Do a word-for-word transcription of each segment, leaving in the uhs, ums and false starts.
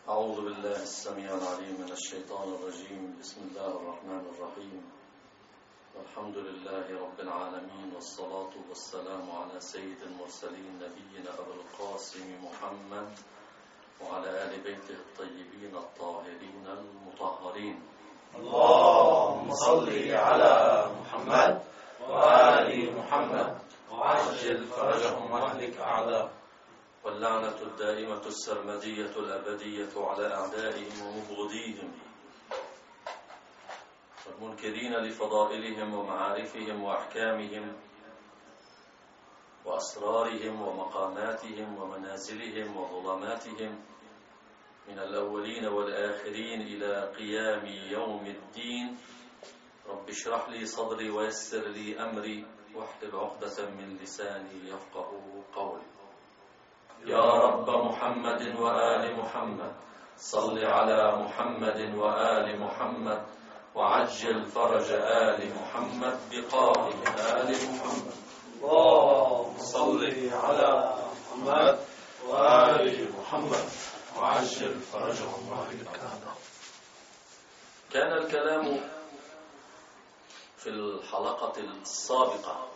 أعوذ بالله السميع العليم من الشيطان الرجيم. بسم الله الرحمن الرحيم. والحمد لله رب العالمين، والصلاة والسلام على سيد المرسلين نبينا أبو القاسم محمد وعلى آل بيته الطيبين الطاهرين المطهرين. اللهم صل على محمد وآل محمد وعجل فرجهم واهلك أعداءهم. واللعنة الدائمة السرمدية الأبدية على أعدائهم ومبغضيهم والمنكرين لفضائلهم ومعارفهم وأحكامهم وأسرارهم ومقاماتهم ومنازلهم وظلماتهم من الأولين والآخرين إلى قيام يوم الدين. رب اشرح لي صدري ويسر لي أمري واحلل عقدة من لساني يفقه قولي. يا رب محمد وآل محمد صل على محمد وآل محمد وعجل فرج آل محمد بقائم آل محمد. اللهم صل على محمد وآل محمد وعجل فرجهم واهلك أعداءهم. كان الكلام في الحلقة السابقة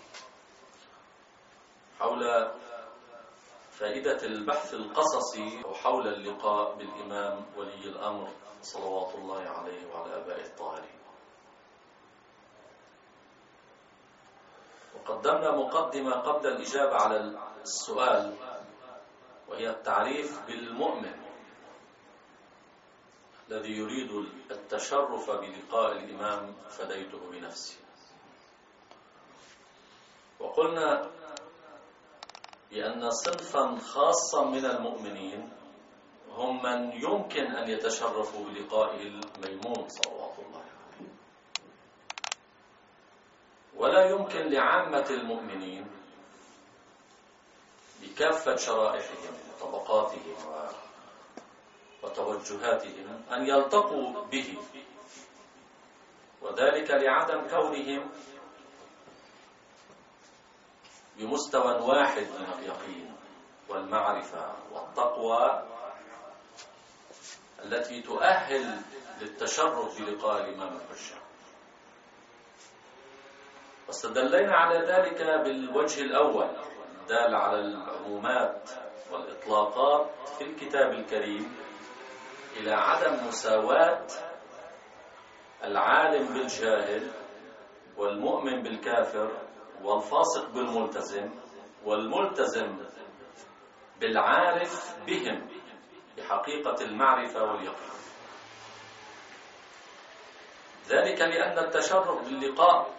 حول فائدة البحث القصصي وحول اللقاء بالإمام ولي الأمر صلوات الله عليه وعلى آبائه الطاهرين. وقدمنا مقدمة قبل الإجابة على السؤال، وهي التعريف بالمؤمن الذي يريد التشرف بلقاء الإمام فديته بنفسي. وقلنا بأن صنفا خاصا من المؤمنين هم من يمكن أن يتشرفوا بلقائه الميمون صلوات الله عليه، ولا يمكن لعامة المؤمنين بكافة شرائحهم وطبقاتهم وتوجهاتهم أن يلتقوا به، وذلك لعدم كونهم بمستوى واحد من اليقين والمعرفة والتقوى التي تؤهل للتشرف بلقاء الإمام الحجة. واستدلينا على ذلك بالوجه الأول الدال على العمومات والإطلاقات في الكتاب الكريم إلى عدم مساواة العالم بالجاهل والمؤمن بالكافر والفاسق بالملتزم والملتزم بالعارف بهم بحقيقة المعرفة واليقين. ذلك لأن التشرف باللقاء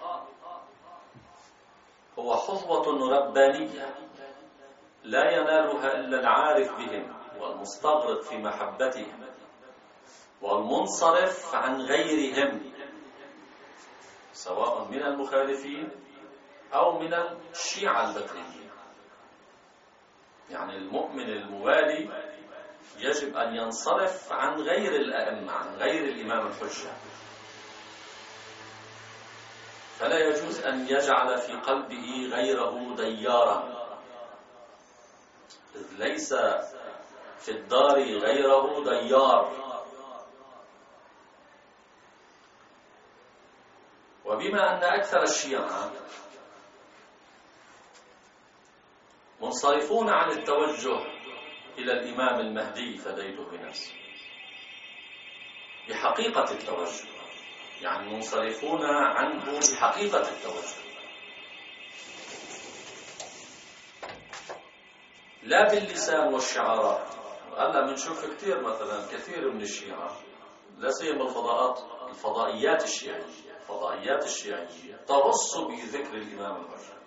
هو حظوة ربانية لا ينالها إلا العارف بهم والمستغرق في محبتهم والمنصرف عن غيرهم، سواء من المخالفين أو من الشيعة البدريين. يعني المؤمن الموالي يجب أن ينصرف عن غير الأئمة، عن غير الإمام الحجة، فلا يجوز أن يجعل في قلبه غيره ديارا، إذ ليس في الدار غيره ديار. وبما أن أكثر الشيعة منصرفون عن التوجه إلى الإمام المهدي فديته بنفسه بحقيقة التوجه، يعني منصرفون عنه بحقيقة التوجه لا باللسان والشعارات. هلا بنشوف كثير مثلا كثير من الشيعة، لا سيما الفضاءات الفضائيات الشيعية الفضائيات الشيعية ترص بذكر الإمام الحجة،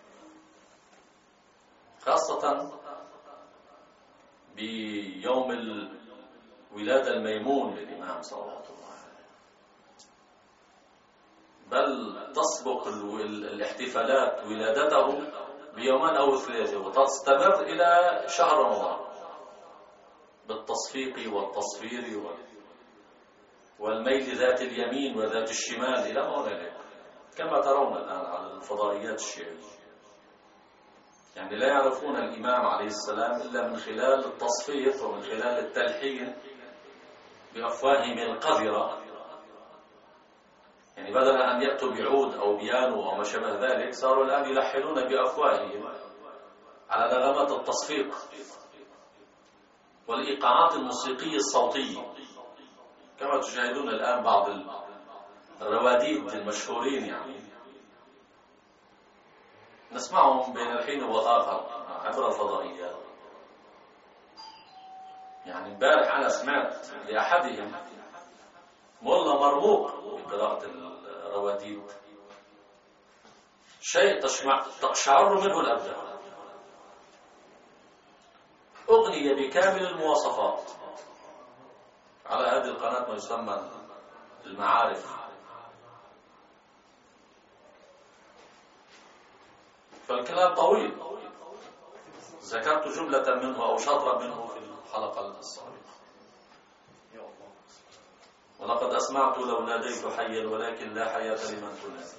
خاصة بيوم الولادة الميمون للإمام صلوات الله عليه، بل تسبق الاحتفالات ولادته بيومين أو ثلاثة وتستمر إلى شهر رمضان بالتصفيق والتصفير والميل ذات اليمين وذات الشمال إلى ما هنالك، كما ترون الآن على الفضائيات الشيعية. يعني لا يعرفون الإمام عليه السلام إلا من خلال التصفيق ومن خلال التلحين بأفواههم القذرة، يعني بدل أن يأتوا بعود أو بيانو أو ما شابه ذلك صاروا الآن يلحنون بأفواههم على نغمات التصفيق والإيقاعات الموسيقية الصوتية، كما تشاهدون الآن بعض الرواديد المشهورين يعني نسمعهم بين الحين والآخر عبر الفضائيات. يعني امبارح أنا سمعت لأحدهم والله مرموق بقراءة الرواديد، شيء تقشعر منه الأبدان، أغنية بكامل المواصفات على هذه القناة ما يسمى المعارف. فالكلام طويل، ذكرت جملة منه أو شطرا منه في الحلقة السابقة. ولقد أسمعت لو ناديت حيا ولكن لا حياة لمن تنادي.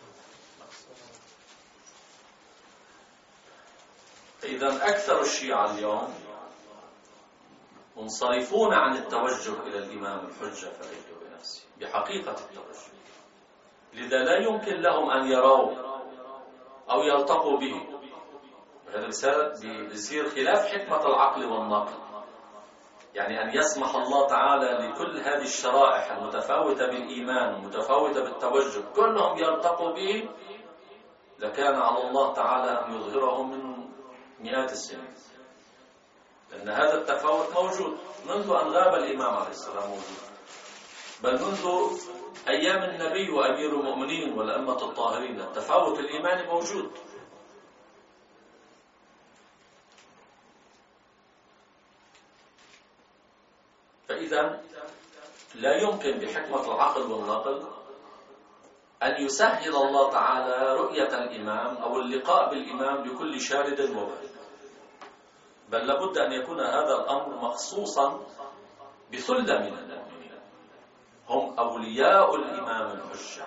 إذا أكثر الشيعة اليوم منصرفون عن التوجه إلى الإمام الحجة فريد بنفسه بحقيقة التوجه، لذا لا يمكن لهم أن يروا أو يلتقوا به. هذا بيصير خلاف حكمة العقل والنقل، يعني أن يسمح الله تعالى لكل هذه الشرائح المتفاوتة بالإيمان المتفاوتة بالتوجه كلهم يلتقوا به، لكان على الله تعالى أن يظهرهم من مئات السنين، لأن هذا التفاوت موجود منذ أن غاب الإمام عليه السلام، موجود بل منذ أيام النبي وأمير المؤمنين والأئمة الطاهرين التفاوت الإيماني موجود. فإذا لا يمكن بحكمة العقل والنقل أن يسهل الله تعالى رؤية الإمام أو اللقاء بالإمام لكل شارد وبارد، بل لابد أن يكون هذا الأمر مخصوصا بثلة من المؤمنين هم أولياء الإمام الحجة،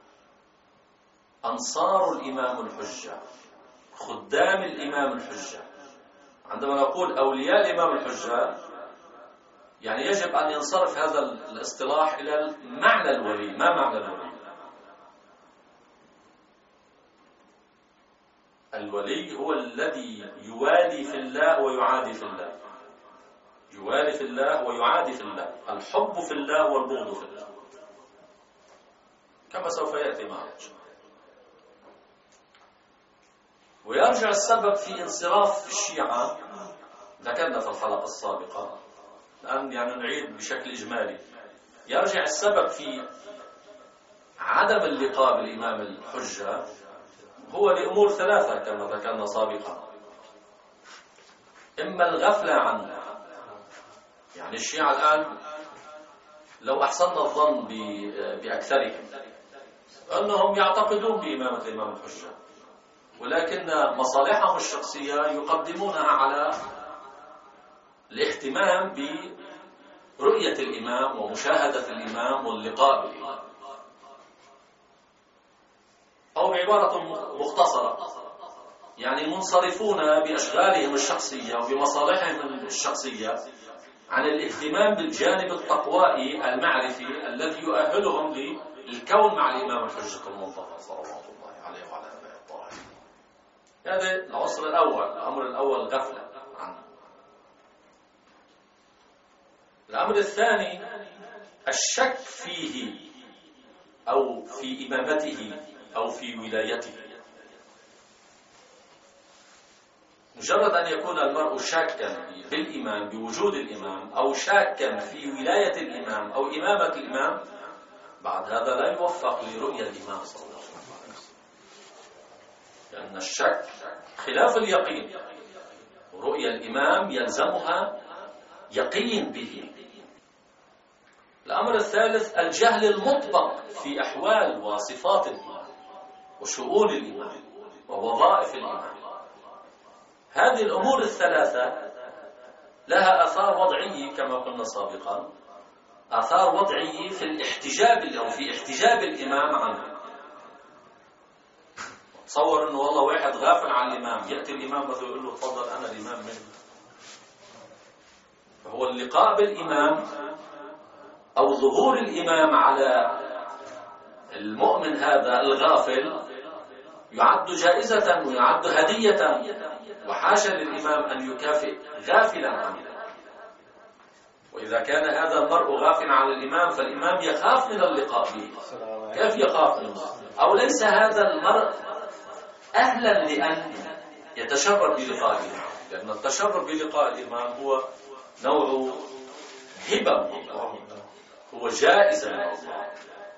أنصار الإمام الحجة، خدام الإمام الحجة. عندما نقول أولياء الإمام الحجة يعني يجب أن ينصرف هذا الاصطلاح إلى معنى الولي. ما معنى الولي؟ الولي هو الذي يوالي في الله ويعادي في الله، يوالي في الله ويعادي في الله، الحب في الله والبغض في الله، كما سوف يأتي معنا. ويرجع السبب في انصراف الشيعة، ذكرنا في الحلقة السابقة، الآن يعني نعيد بشكل إجمالي. يرجع السبب في عدم اللقاء بالإمام الحجة هو لأمور ثلاثة كما ذكرنا سابقا. إما الغفلة عنه، يعني الشيعة الآن لو أحسننا الظن بأكثرهم أنهم يعتقدون بإمامة الإمام الحجة، ولكن مصالحهم الشخصية يقدمونها على الاهتمام برؤية الإمام ومشاهدة الإمام واللقاء بالإمام. أو بعبارة مختصرة يعني منصرفون بأشغالهم الشخصية وبمصالحهم الشخصية عن الاهتمام بالجانب التقوائي المعرفي الذي يؤهلهم للكون مع الإمام الحجة المنتظر صلوات الله عليه وعلى آله الطاهرين. هذا العنصر الأول، الأمر الأول غفلة عنه. الأمر الثاني الشك فيه أو في إمامته أو في ولايته. مجرد أن يكون المرء شاكا بالإمام بوجود الإمام أو شاكا في ولاية الإمام أو إمامة الإمام، بعد هذا لا يوفق لرؤية الإمام صلى الله عليه وسلم، لأن الشك خلاف اليقين، ورؤية الإمام يلزمها يقين به. الأمر الثالث الجهل المطبق في أحوال وصفات الإمام وشؤون الإمام ووظائف الإمام. هذه الأمور الثلاثة لها آثار وضعية كما قلنا سابقا، آثار وضعية في الاحتجاب أو في احتجاب الإمام عنه. تصور أنه والله واحد غافل عن الإمام، يأتي الإمام مثلا يقول له تفضل أنا الإمام منه. فهو اللقاء بالإمام أو ظهور الإمام على المؤمن هذا الغافل يعد جائزة ويعد هدية، وحاشا للإمام أن يكافئ غافلا عنه. وإذا كان هذا المرء غافلا عن الإمام فالإمام يخاف من اللقاء به. كيف يخاف منه؟ أو ليس هذا المرء أهلا لأن يتشرف بلقاء الإمام، لأن التشرف بلقاء الإمام هو نوع هبة من الله، هو جائزة من الله،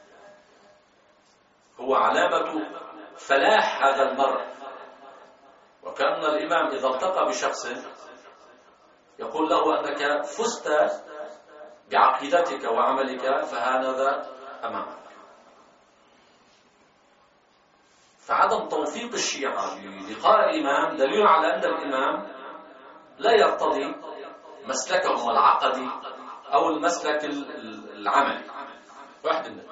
هو علامة فلاح هذا المرء. وكأن الإمام إذا التقى بشخص يقول له أنك فزت بعقيدتك وعملك فهذا أمامك. فعدم توفيق الشيعة بلقاء الإمام دليل على أن الإمام لا يرتضي مسلكهم العقدي أو المسلك العملي. واحد منهم.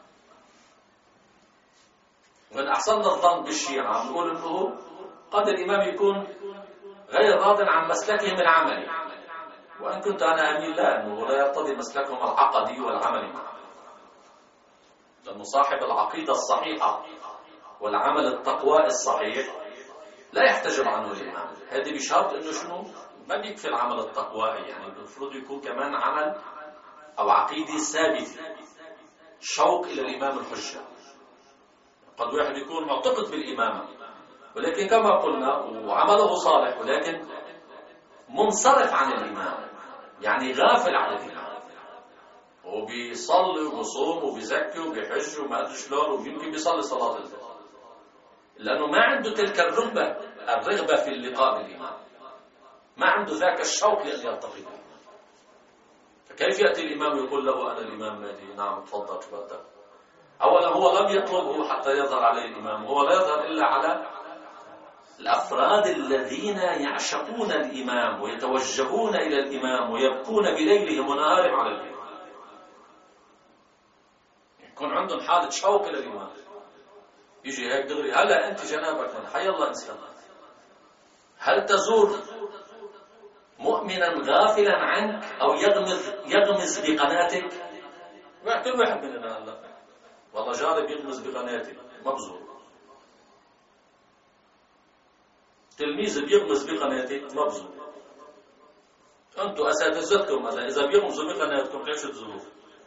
وإن أحسننا الظن بالشيعة نقول أنه قد الإمام يكون غير راض عن مسلكهم العملي، وإن كنت أنا أميل لا أنه لا يرتضي مسلكهم العقدي والعملي معه، لأنه صاحب العقيدة الصحيحة والعمل التقوى الصحيح لا يحتجب عنه الإمام. هذه بشرط أنه شنو؟ ما بيكفي العمل التقوى، يعني المفروض يكون كمان عمل أو عقيدة ثابتة، شوق إلى الإمام الحجة. قد واحد يكون معتقد بالإمامة ولكن كما قلنا وعمله صالح ولكن منصرف عن الإمام، يعني غافل عن الإمام، وبيصلي وبيصوم وبيزكي وبيحج وما أدري شلون، ويمكن بيصلي صلاة الفجر، لأنه ما عنده تلك الرغبة الرغبة في اللقاء بالإمام، ما عنده ذاك الشوق لأن يلتقي بالإمام. فكيف يأتي الإمام يقول له أنا الإمام مهدي؟ نعم تفضل شو بدك. أولا هو لم يطلبه حتى يظهر عليه الإمام، هو لا يظهر إلا على الأفراد الذين يعشقون الإمام ويتوجهون إلى الإمام ويبكون بليلهم ونهارهم على الإمام، يكون عندهم حالة شوق إلى الإمام. يجي هيك دغري هلا أنت جنابك من حي الله إنسان، هل تزور مؤمنا غافلا عنك أو يغمز يغمز بقناتك؟ كل واحد مننا هلا والله جاري بيغمز بقناتي ما بزور، تلميذ بيغمز بقناتي ما بزور. انتم اساتذتكم هلا اذا بيغمزوا بقناتكم ليش تزوروا؟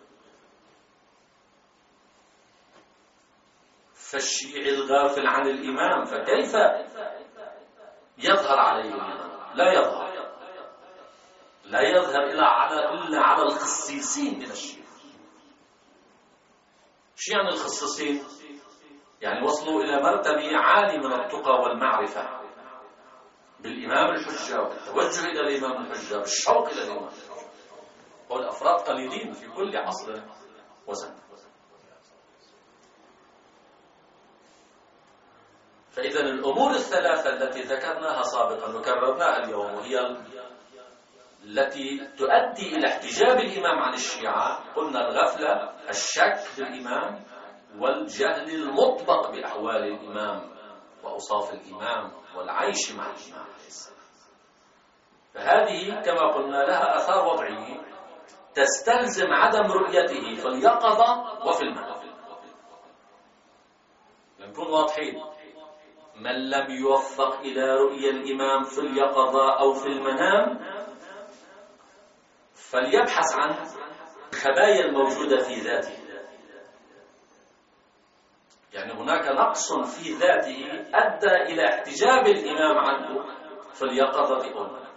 فالشيعي الغافل عن الامام فكيف يظهر عليه الامام؟ لا يظهر لا يظهر الا على الا على الخصيصين من الشيعة. شو يعني الخصيصين؟ يعني وصلوا الى مرتبه عاليه من التقى والمعرفه بالإمام الحجة والتوجه إلى الإمام الحجة بالشوق إلى الإمام الحجة، والأفراد قليلين في كل عصر وزمن. فإذا الأمور الثلاثة التي ذكرناها سابقا وكررناها اليوم وهي التي تؤدي إلى احتجاب الإمام عن الشيعة، قلنا الغفلة، الشك بالإمام، والجهل المطبق بأحوال الإمام وأوصاف الإمام والعيش مع الإمام عليه السلام. فهذه كما قلنا لها آثار وضعية تستلزم عدم رؤيته في اليقظة وفي المنام. لنكون واضحين، من لم يوفق إلى رؤية الإمام في اليقظة أو في المنام فليبحث عن الخبايا الموجودة في ذاته. يعني هناك نقص في ذاته أدى إلى احتجاب الإمام عنه في اليقظة أو المنام.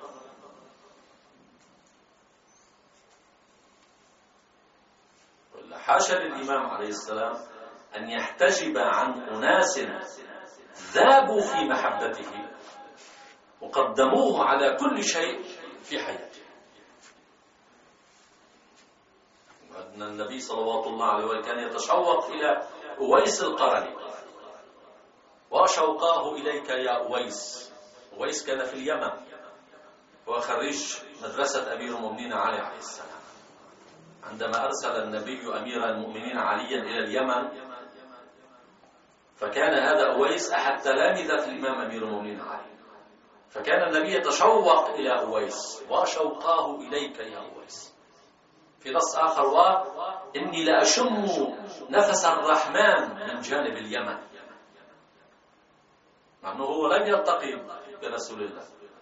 حاشا للإمام عليه السلام أن يحتجب عن أناس ذابوا في محبته وقدموه على كل شيء في حياته. أن النبي صلوات الله عليه وسلم كان يتشوق إلى أويس القرني، وشوقاه إليك يا أويس. أويس كان في اليمن وخريج مدرسة أمير المؤمنين علي عليه السلام. عندما أرسل النبي أمير المؤمنين عليا إلى اليمن فكان هذا أويس أحد تلامذة الإمام أمير المؤمنين علي، فكان النبي يتشوق إلى أويس، وشوقاه إليك يا أويس. في نص آخر: وإني لأشم نفس الرحمن من جانب اليمن، مع أنه هو لم يلتقي برسول الله،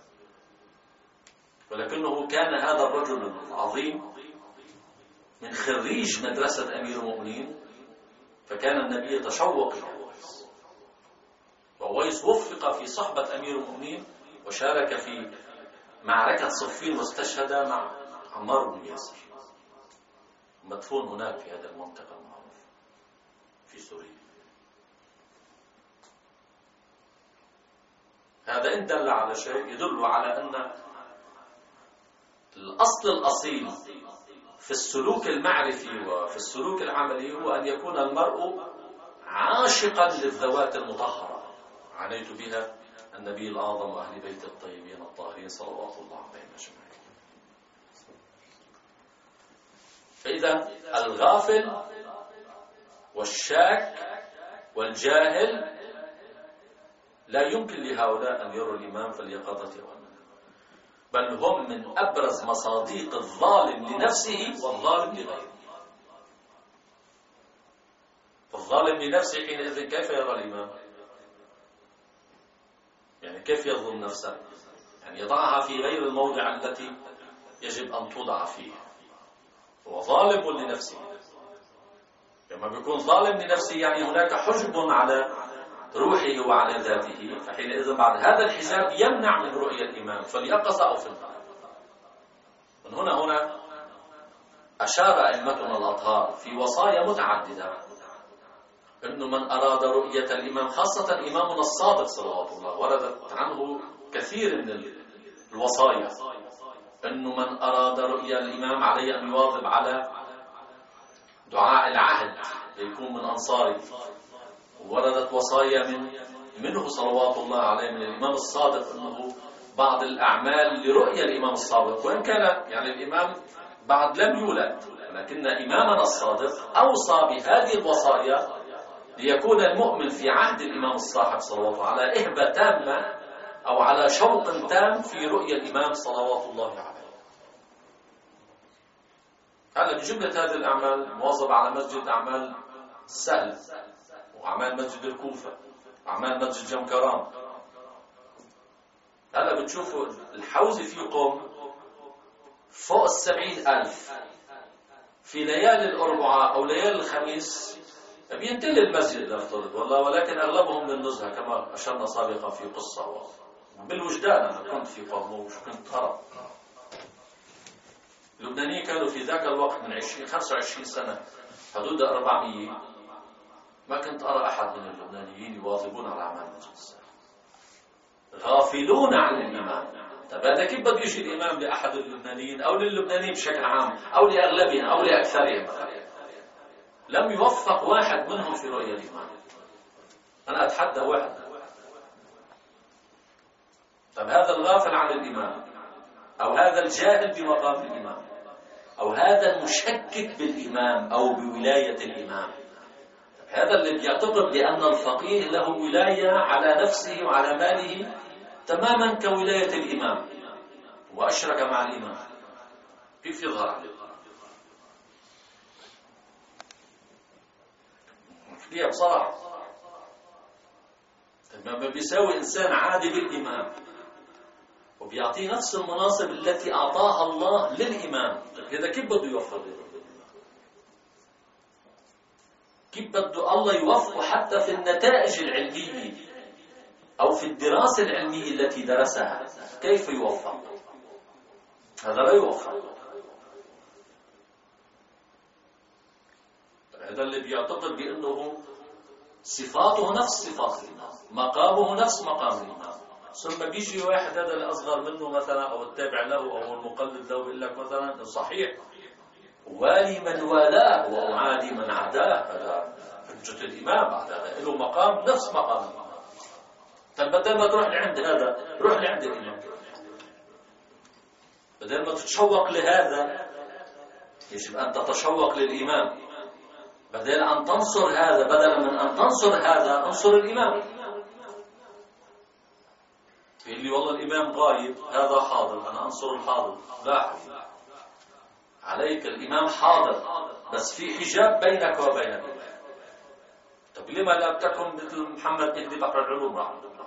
ولكنه كان هذا الرجل العظيم من خريج مدرسة أمير المؤمنين، فكان النبي يتشوق إلى أويس، وأويس وفق في صحبة أمير المؤمنين وشارك في معركة صفين واستشهد مع عمار بن ياسر، مدفون هناك في هذه المنطقة المعروفة في سوريا. هذا إن دل على شيء يدل على أن الأصل الأصيل في السلوك المعرفي وفي السلوك العملي هو أن يكون المرء عاشقا للذوات المطهرة عنيت بها النبي الأعظم وأهل بيت الطيبين الطاهرين صلوات الله عليهم أجمعين. فإذا الغافل والشاك والجاهل لا يمكن لهؤلاء أن يروا الإمام في اليقظة والمنام، بل هم من أبرز مصاديق الظالم لنفسه والظالم لغيره. الظالم لنفسه حينئذ كيف يرى الإمام؟ يعني كيف يظلم نفسه؟ يعني يضعها في غير الموضع التي يجب أن توضع فيه. هو ظالم لنفسه. لما بيكون ظالم لنفسه يعني هناك حجب على روحه وعلى ذاته، فحينئذ بعد هذا الحساب يمنع من رؤية الإمام فليقظ أو في النار. من هنا هنا أشار أئمتنا الأطهار في وصايا متعددة أنه من أراد رؤية الإمام، خاصة إمامنا الصادق صلوات الله، وردت عنه كثير من الوصايا أنه من أراد رؤية الإمام عليه أن يواظب على دعاء العهد ليكون من أنصاره. وردت وصايا من منه صلوات الله عليه من الإمام الصادق أنه بعض الأعمال لرؤية الإمام الصادق، وإن كان يعني الإمام بعد لم يولد، لكن إمامنا الصادق أوصى بهذه الوصايا ليكون المؤمن في عهد الإمام الصاحب صلوات الله على إهبة تامة أو على شوق تام في رؤية الإمام صلوات الله عليه. هذا بجملة هذه الأعمال المواظبة على مسجد أعمال سهل، وأعمال مسجد الكوفة، أعمال مسجد جمكران. هلا بتشوفوا الحوزة في قوم فوق السبعين ألف في ليالي الأربعاء أو ليالي الخميس بينتهي المسجد نفترض والله، ولكن أغلبهم للنزهة كما أشرنا سابقا في قصة بالوجدان. أنا كنت في قرموش كنت أرى اللبنانيين كانوا في ذاك الوقت من عشرين خمسة وعشرين سنة حدود أربعمية، ما كنت أرى أحد من اللبنانيين يواظبون على أعمال المسجد، غافلون عن الإمام. طب هذا كيف بده يجي الإمام لأحد اللبنانيين أو للبنانيين بشكل عام أو لأغلبهم أو لأكثرهم؟ لم يوفق واحد منهم في رؤية الإمام. أنا أتحدى واحد. طب هذا الغافل عن الإمام أو هذا الجاهل بمقام الإمام أو هذا المشكك بالإمام أو بولاية الإمام، هذا اللي بيعتقد بأن الفقيه له ولاية على نفسه وعلى ماله تماما كولاية الإمام وأشرك مع الإمام، كيف يظهر عليه؟ ليه بصراحة لما بيساوي إنسان عادي بالإمام وبيعطيه نفس المناصب التي أعطاها الله للإمام، هذا كيف بده يوفق له؟ كيف بده الله يوفقه حتى في النتائج العلمية أو في الدراسة العلمية التي درسها؟ كيف يوفق؟ هذا لا يوفق. هذا اللي بيعتقد بأنه صفاته نفس صفات الإمام، مقامه نفس مقام الإمام، ثم بيجي واحد هذا الأصغر منه مثلا أو التابع له أو المقلد له بيقول لك مثلا صحيح والي من والاه وأعادي من عاداه، هذا حجة الإمام بعد هذا له مقام نفس مقام الإمام. طيب بدل ما تروح لعند هذا روح لعند الإمام، بدل ما تتشوق لهذا يجب أن تتشوق للإمام، بدل أن تنصر هذا بدلا من أن تنصر هذا انصر الإمام. يقول لي والله الإمام غايب هذا حاضر أنا أنصر الحاضر، لا حبيبي عليك الإمام حاضر بس في حجاب بينك وبينه. طب لما لا تكن مثل محمد مهدي بحر العلوم رحمه الله؟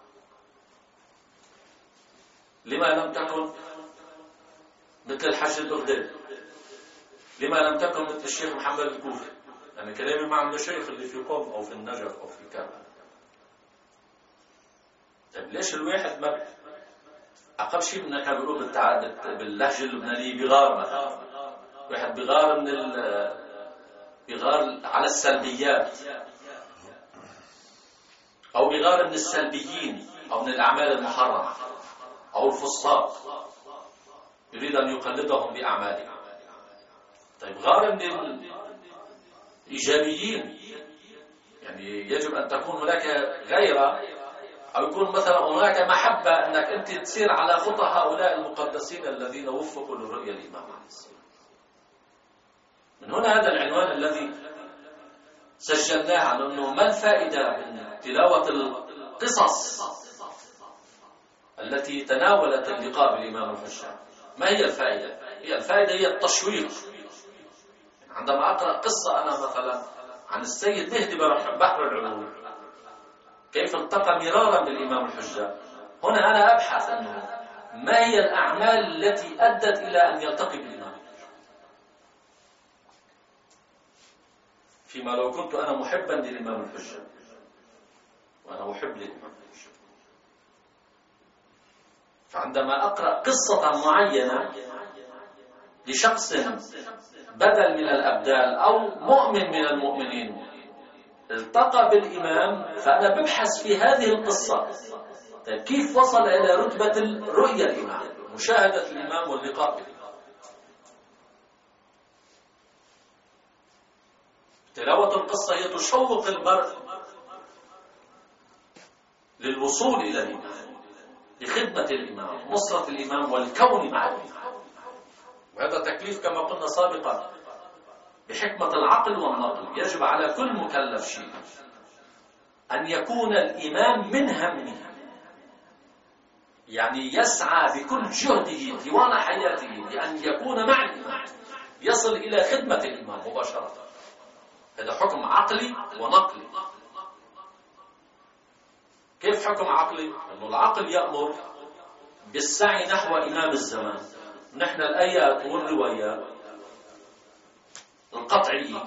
لما لم تكن مثل الحج البغدادي؟ لما لم تكن مثل الشيخ محمد الكوفي؟ يعني كلامي مع المشايخ اللي في قم أو في النجف أو في كربلاء. طيب ليش الواحد ما أقل شيء من نحن بنقول باللهجة اللبنانية بغار مثلا، واحد بغار من ال بغار على السلبيات أو بغار من السلبيين أو من الأعمال المحرمة أو الفساق، يريد أن يقلدهم بأعمالهم. طيب غار من الإيجابيين، يعني يجب أن تكون هناك غيرة أو يكون مثلا هناك محبة أنك أنت تسير على خطى هؤلاء المقدسين الذين وفقوا للرؤية الإمام عليه السلام. من هنا هذا العنوان الذي سجلناه عن أنه ما الفائدة من تلاوة القصص التي تناولت اللقاء بالإمام الحجة. ما هي الفائدة؟ هي الفائدة هي التشويق. عندما أقرأ قصة أنا مثلا عن السيد مهدي بحر العلوم كيف التقى مرارا بالإمام الحجة، هنا أنا أبحث أنه ما هي الأعمال التي أدت إلى أن يلتقي بالإمام الحجة. فيما لو كنت أنا محبا للإمام الحجة وأنا محب للإمام الحجة، فعندما أقرأ قصة معينة لشخص بدل من الأبدال أو مؤمن من المؤمنين التقى بالإمام، فأنا ببحث في هذه القصة كيف وصل إلى رتبة الرؤية الإمام، مشاهدة الإمام واللقاء بالإمام. تلاوة القصة هي تشوق المرء للوصول إلى الإمام، لخدمة الإمام، نصرة الإمام والكون مع الإمام. وهذا تكليف كما قلنا سابقا بحكمة العقل والنقل. يجب على كل مكلف شيء أن يكون الإمام من همه، يعني يسعى بكل جهده طوال حياته لأن يكون مع الإمام، يصل إلى خدمة الإمام مباشرة. هذا حكم عقلي ونقلي. كيف حكم عقلي؟ أنه العقل يأمر بالسعي نحو إمام الزمان. نحن الآيات والروايات القطعية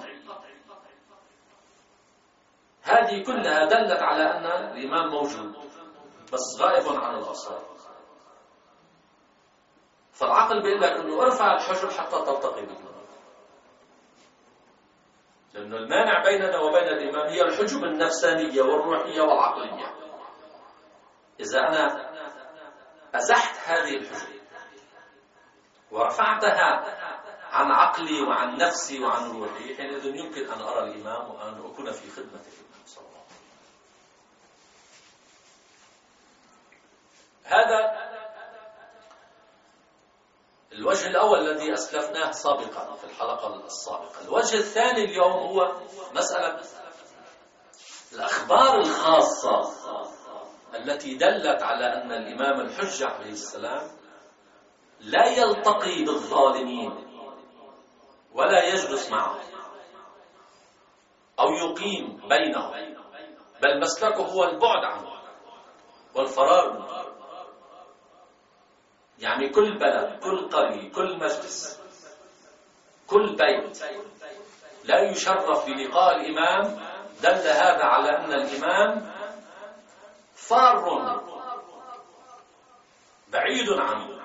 هذه كلها دلت على أن الإمام موجود بس غائب عن الأبصار. فالعقل بيقول لك أنه ارفع الحجب حتى تلتقي بالإمام، لأنه المانع بيننا وبين الإمام هي الحجب النفسانية والروحية والعقلية. إذا أنا أزحت هذه الحجب ورفعتها عن عقلي وعن نفسي وعن روحي، حينئذ يمكن أن أرى الإمام وأن أكون في خدمة الإمام صلى الله عليه وسلم. هذا الوجه الأول الذي أسلفناه سابقا في الحلقة السابقة. الوجه الثاني اليوم هو مسألة الأخبار الخاصة التي دلت على أن الإمام الحجة عليه السلام لا يلتقي بالظالمين ولا يجلس معهم أو يقيم بينهم، بل مسلكه هو البعد عنه والفرار منه. يعني كل بلد، كل قرية، كل مجلس، كل بيت لا يشرف بلقاء الإمام، دل هذا على أن الإمام فار بعيد عنه.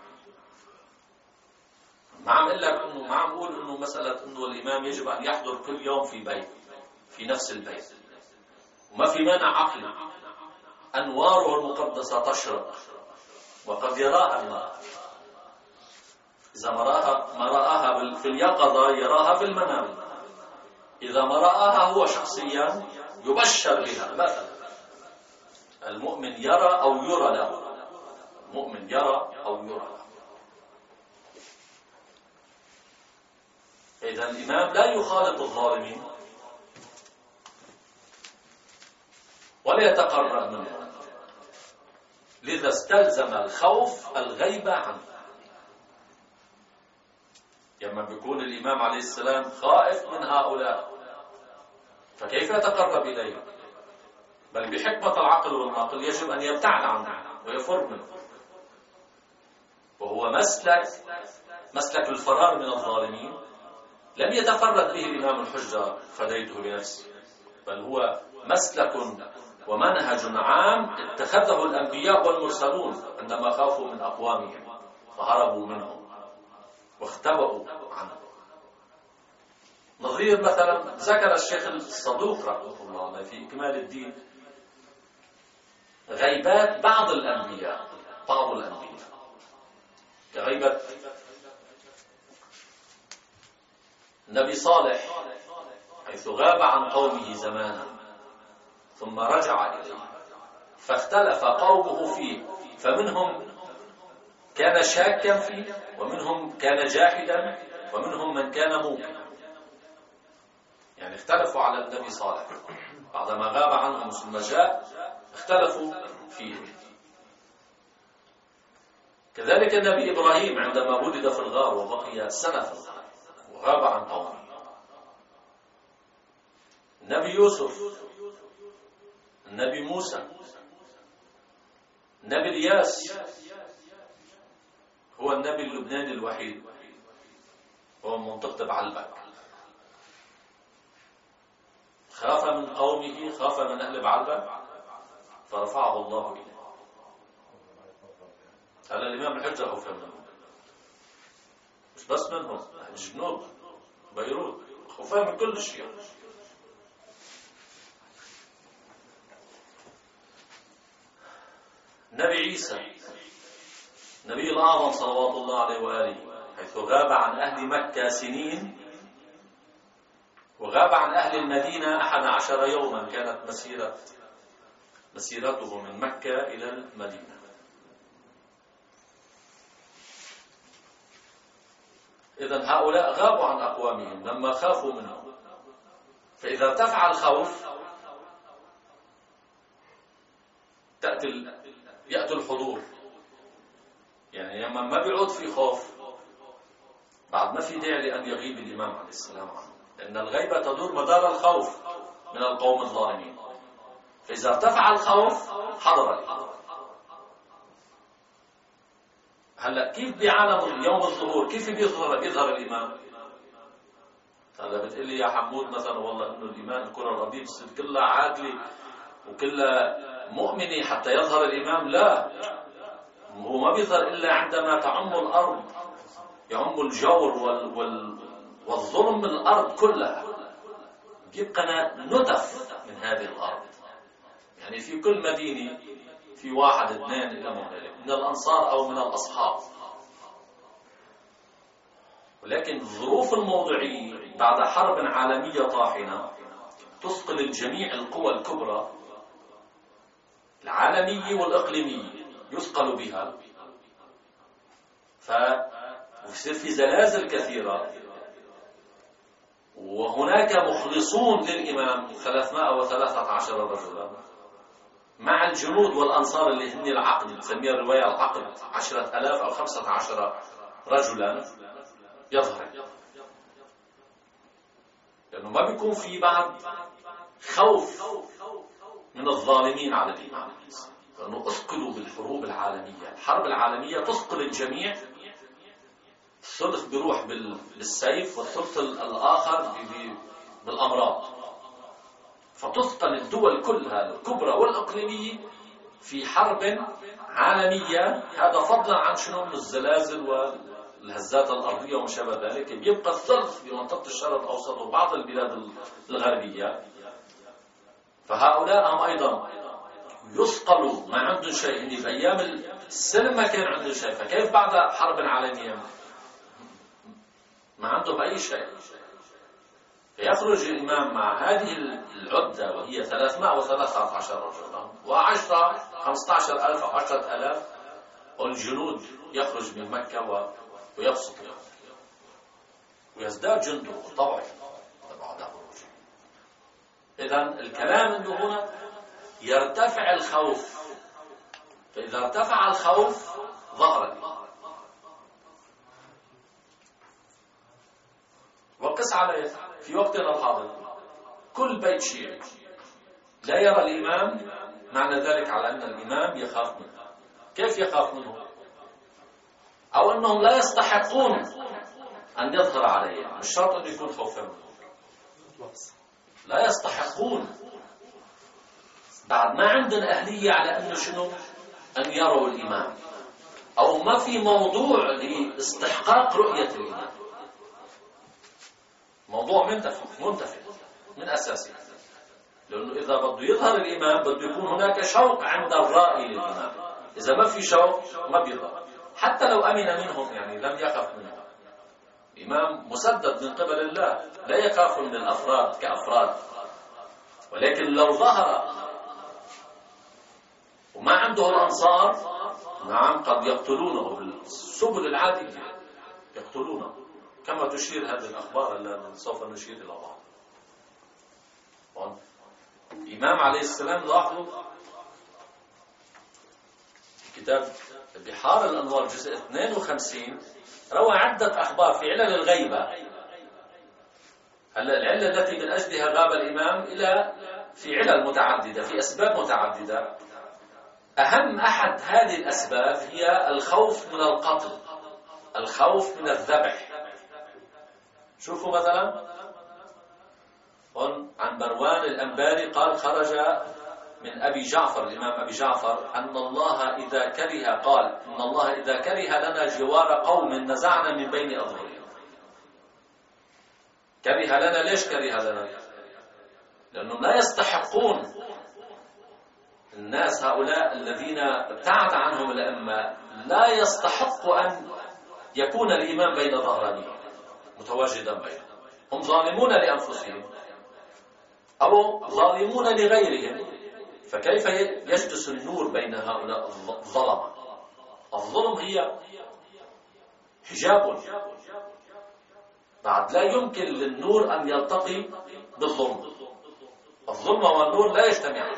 ما عم اقول لك انه ما عم اقول انه مساله انه الامام يجب ان يحضر كل يوم في بيت في نفس البيت، وما في مانع عقلي انواره المقدسه تشرق وقد يراها المرء. اذا ما راها ما راها في اليقظه يراها في المنام، اذا ما راها هو شخصيا يبشر بها. مثلا المؤمن يرى او يرى له، المؤمن يرى او يرى له. إذا الإمام لا يخالط الظالمين ولا يتقرب منهم، لذا استلزم الخوف الغيبة عنه. لما بيكون الإمام عليه السلام خائف من هؤلاء فكيف يتقرب إليه؟ بل بحكمة العقل والنقل يجب أن يبتعد عنه ويفر منه. وهو مسلك مسلك الفرار من الظالمين لم يتفرد به الإمام الحجة فديته بنفسه، بل هو مسلك ومنهج عام اتخذه الأنبياء والمرسلون عندما خافوا من أقوامهم فهربوا منهم واختبأوا عنه. نظير مثلا ذكر الشيخ الصدوق رحمه الله في إكمال الدين غيبات بعض الأنبياء بعض الأنبياء كغيبة النبي صالح حيث غاب عن قومه زمانا ثم رجع إليه فاختلف قومه فيه، فمنهم كان شاكا فيه ومنهم كان جاحدا ومنهم من كان موقنا. يعني اختلفوا على النبي صالح بعدما غاب عنهم ثم جاء اختلفوا فيه. كذلك النبي إبراهيم عندما ولد في الغار وبقي سنة في الغار وغاب عن قومه. النبي يوسف، النبي موسى، النبي الياس، هو النبي اللبناني الوحيد هو من منطقة بعلبك، خاف من قومه، خاف من أهل بعلبك فرفعه الله إليه. هذا الإمام الحجة خوف منهم، مش بس منهم، أهل الجنوب بيروت خوفان من كل شيء. نبي عيسى النبي الأعظم صلوات الله عليه وآله حيث غاب عن أهل مكة سنين وغاب عن أهل المدينة أحد عشر يوما كانت مسيرة مسيرته من مكة إلى المدينة. إذن هؤلاء غابوا عن أقوامهم لما خافوا منهم، فإذا ارتفع الخوف تأتي يأتي الحضور. يعني لما ما بيعود في خوف بعد ما في داعي لأن يغيب الإمام عليه السلام عنه، لأن الغيبة تدور مدار الخوف من القوم الظالمين. فإذا ارتفع الخوف حضر الإمام. هلا كيف بعالم يوم الظهور كيف بيظهر بيظهر الإمام؟ هلا بتقول لي يا حمود مثلا والله إنه الإمام الكرة الأرضية بتصير كلها عادلة وكلها مؤمنة حتى يظهر الإمام. لا، هو ما بيظهر إلا عندما تعم الأرض، يعم الجور وال وال والظلم من الأرض كلها، يبقى نتف من هذه الأرض. يعني في كل مدينة في واحد اثنين إلى مهلك من الأنصار أو من الأصحاب، ولكن الظروف الموضعية بعد حرب عالمية طاحنة تثقل الجميع القوى الكبرى العالمية والإقليمية يثقل بها، فيصير في زلازل كثيرة. وهناك مخلصون للإمام ثلاثمائة وثلاثة عشر رجلا مع الجنود والأنصار اللي هن العقد، تسميها الرواية العقد عشرة ألاف أو خمسة عشر رجلا يظهر، لأنه ما بيكون في بعد خوف من الظالمين على الإمام، لأنه أثقلوا بالحروب العالمية. الحرب العالمية تثقل الجميع، الثلث بيروح بالسيف والثلث الآخر بالأمراض، فتثقل الدول كلها الكبرى والإقليمية في حرب عالمية. هذا فضلا عن شنو من الزلازل والهزات الأرضية وما شابه ذلك. بيبقى الثلث بمنطقة الشرق الأوسط وبعض البلاد الغربية، فهؤلاء هم أيضا يثقلوا ما عندهم شيء. إني بأيام السلم ما كان عندهم شيء، فكيف بعد حرب عالمية ما عندهم أي شيء؟ فيخرج الإمام مع هذه العدة وهي ثلاثمائة وثلاثة عشر رجلا وعشرة خمسة عشر ألف أو عشرة ألاف والجنود يخرج من مكة ويبسط ويزداد جنده طبعا بعد خروجه. إذن الكلام أنه هنا يرتفع الخوف، فإذا ارتفع الخوف ظهر الإمام. وقس عليه في وقتنا الحاضر كل بيت شيعي لا يرى الإمام، معنى ذلك على أن الإمام يخاف منه. كيف يخاف منه؟ أو أنهم لا يستحقون أن يظهر عليه، مش شرط أن يكون خوفا منه، لا يستحقون. بعد ما عندنا أهلية على أنه شنو؟ أن يروا الإمام، أو ما في موضوع لاستحقاق رؤية الإمام. موضوع منتفي منتفي من أساسه، لأنه إذا بده يظهر الإمام بده يكون هناك شوق عند الرائي للإمام. إذا ما في شوق ما بيظهر، حتى لو أمن منهم، يعني لم يخف منهم. الإمام مسدد من قبل الله، لا يخاف من الأفراد كأفراد، ولكن لو ظهر وما عنده الأنصار، نعم قد يقتلونه بالسبل العادية، يقتلونه كما تشير هذه الأخبار التي سوف نشير إلى بعض. الإمام عليه السلام لاحظوا في كتاب بحار الأنوار جزء اثنين وخمسين روى عدة أخبار في علل الغيبة. هلا العلة التي من أجلها غاب الإمام إلى في علل متعددة، في أسباب متعددة. أهم أحد هذه الأسباب هي الخوف من القتل، الخوف من الذبح. شوفوا مثلا عن مروان الأنباري قال خرج من أبي جعفر الإمام أبي جعفر أن الله إذا كره قال إن الله إذا كره لنا جوار قوم نزعنا من بين أظهرهم. كره لنا، ليش كره لنا؟ لأنهم لا يستحقون. الناس هؤلاء الذين ابتعد عنهم الأئمة لا يستحق أن يكون الإمام بين ظهرانيهم متواجدا بينهم. هم ظالمون لأنفسهم أو ظالمون لغيرهم، فكيف يجلس النور بين هؤلاء الظلمة؟ الظلم هي حجاب، بعد لا يمكن للنور أن يلتقي بالظلم. الظلم والنور لا يجتمعان.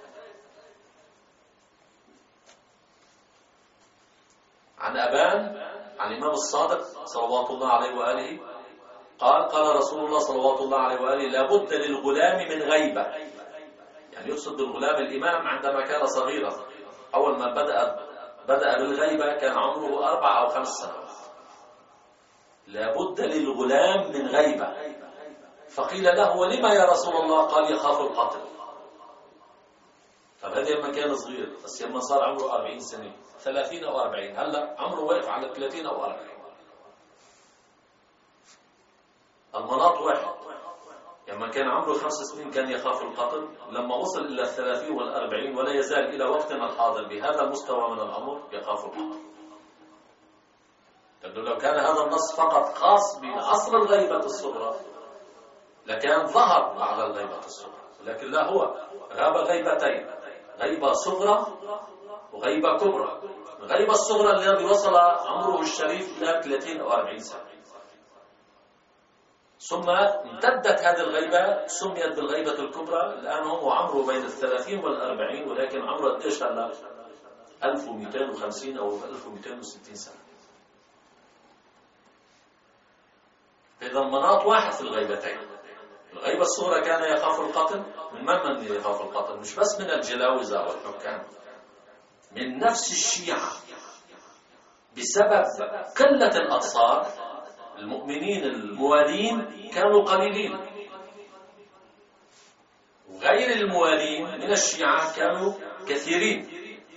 عن أبان عن الإمام الصادق صلوات الله عليه وآله قال قال رسول الله صلوات الله عليه وآله لابد للغلام من غيبة. يعني يقصد بالغلام الإمام عندما كان صغيرا، أول ما بدأ بدأ بالغيبة كان عمره أربع أو خمس سنوات. لابد للغلام من غيبة. فقيل له ولما يا رسول الله؟ قال يخاف القتل. طب هذا لما كان صغير، بس لما صار عمره أربعين سنة ثلاثين أو أربعين، هلا عمره واقف على ثلاثين أو أربعين. المناط واحد. لما كان عمره خمس سنين كان يخاف القتل، لما وصل إلى الثلاثين والأربعين ولا يزال إلى وقتنا الحاضر بهذا المستوى من العمر يخاف القتل. لأنه لو كان هذا النص فقط خاص بعصر الغيبة الصغرى لكان ظهر على الغيبة الصغرى، لكن لا، هو غاب غيبتين، غيبة صغرى وغيبة كبرى. الغيبة الصغرى الذي وصل عمره الشريف إلى ثلاثين أو أربعين سنة، ثم امتدت هذه الغيبة سميت بالغيبة الكبرى. الآن هو عمره بين الثلاثين والأربعين، ولكن عمره قديش هلا؟ ألف ومئتين وخمسين أو ألف ومئتين وستين سنة. إذا المناط واحد في الغيبتين. الغيبة الصغرى كان يخاف القتل من من من يخاف القتل؟ مش بس من الجلاوزة والحكام، من نفس الشيعة، بسبب قلة الأنصار. المؤمنين الموالين كانوا قليلين، وغير الموالين من الشيعة كانوا كثيرين.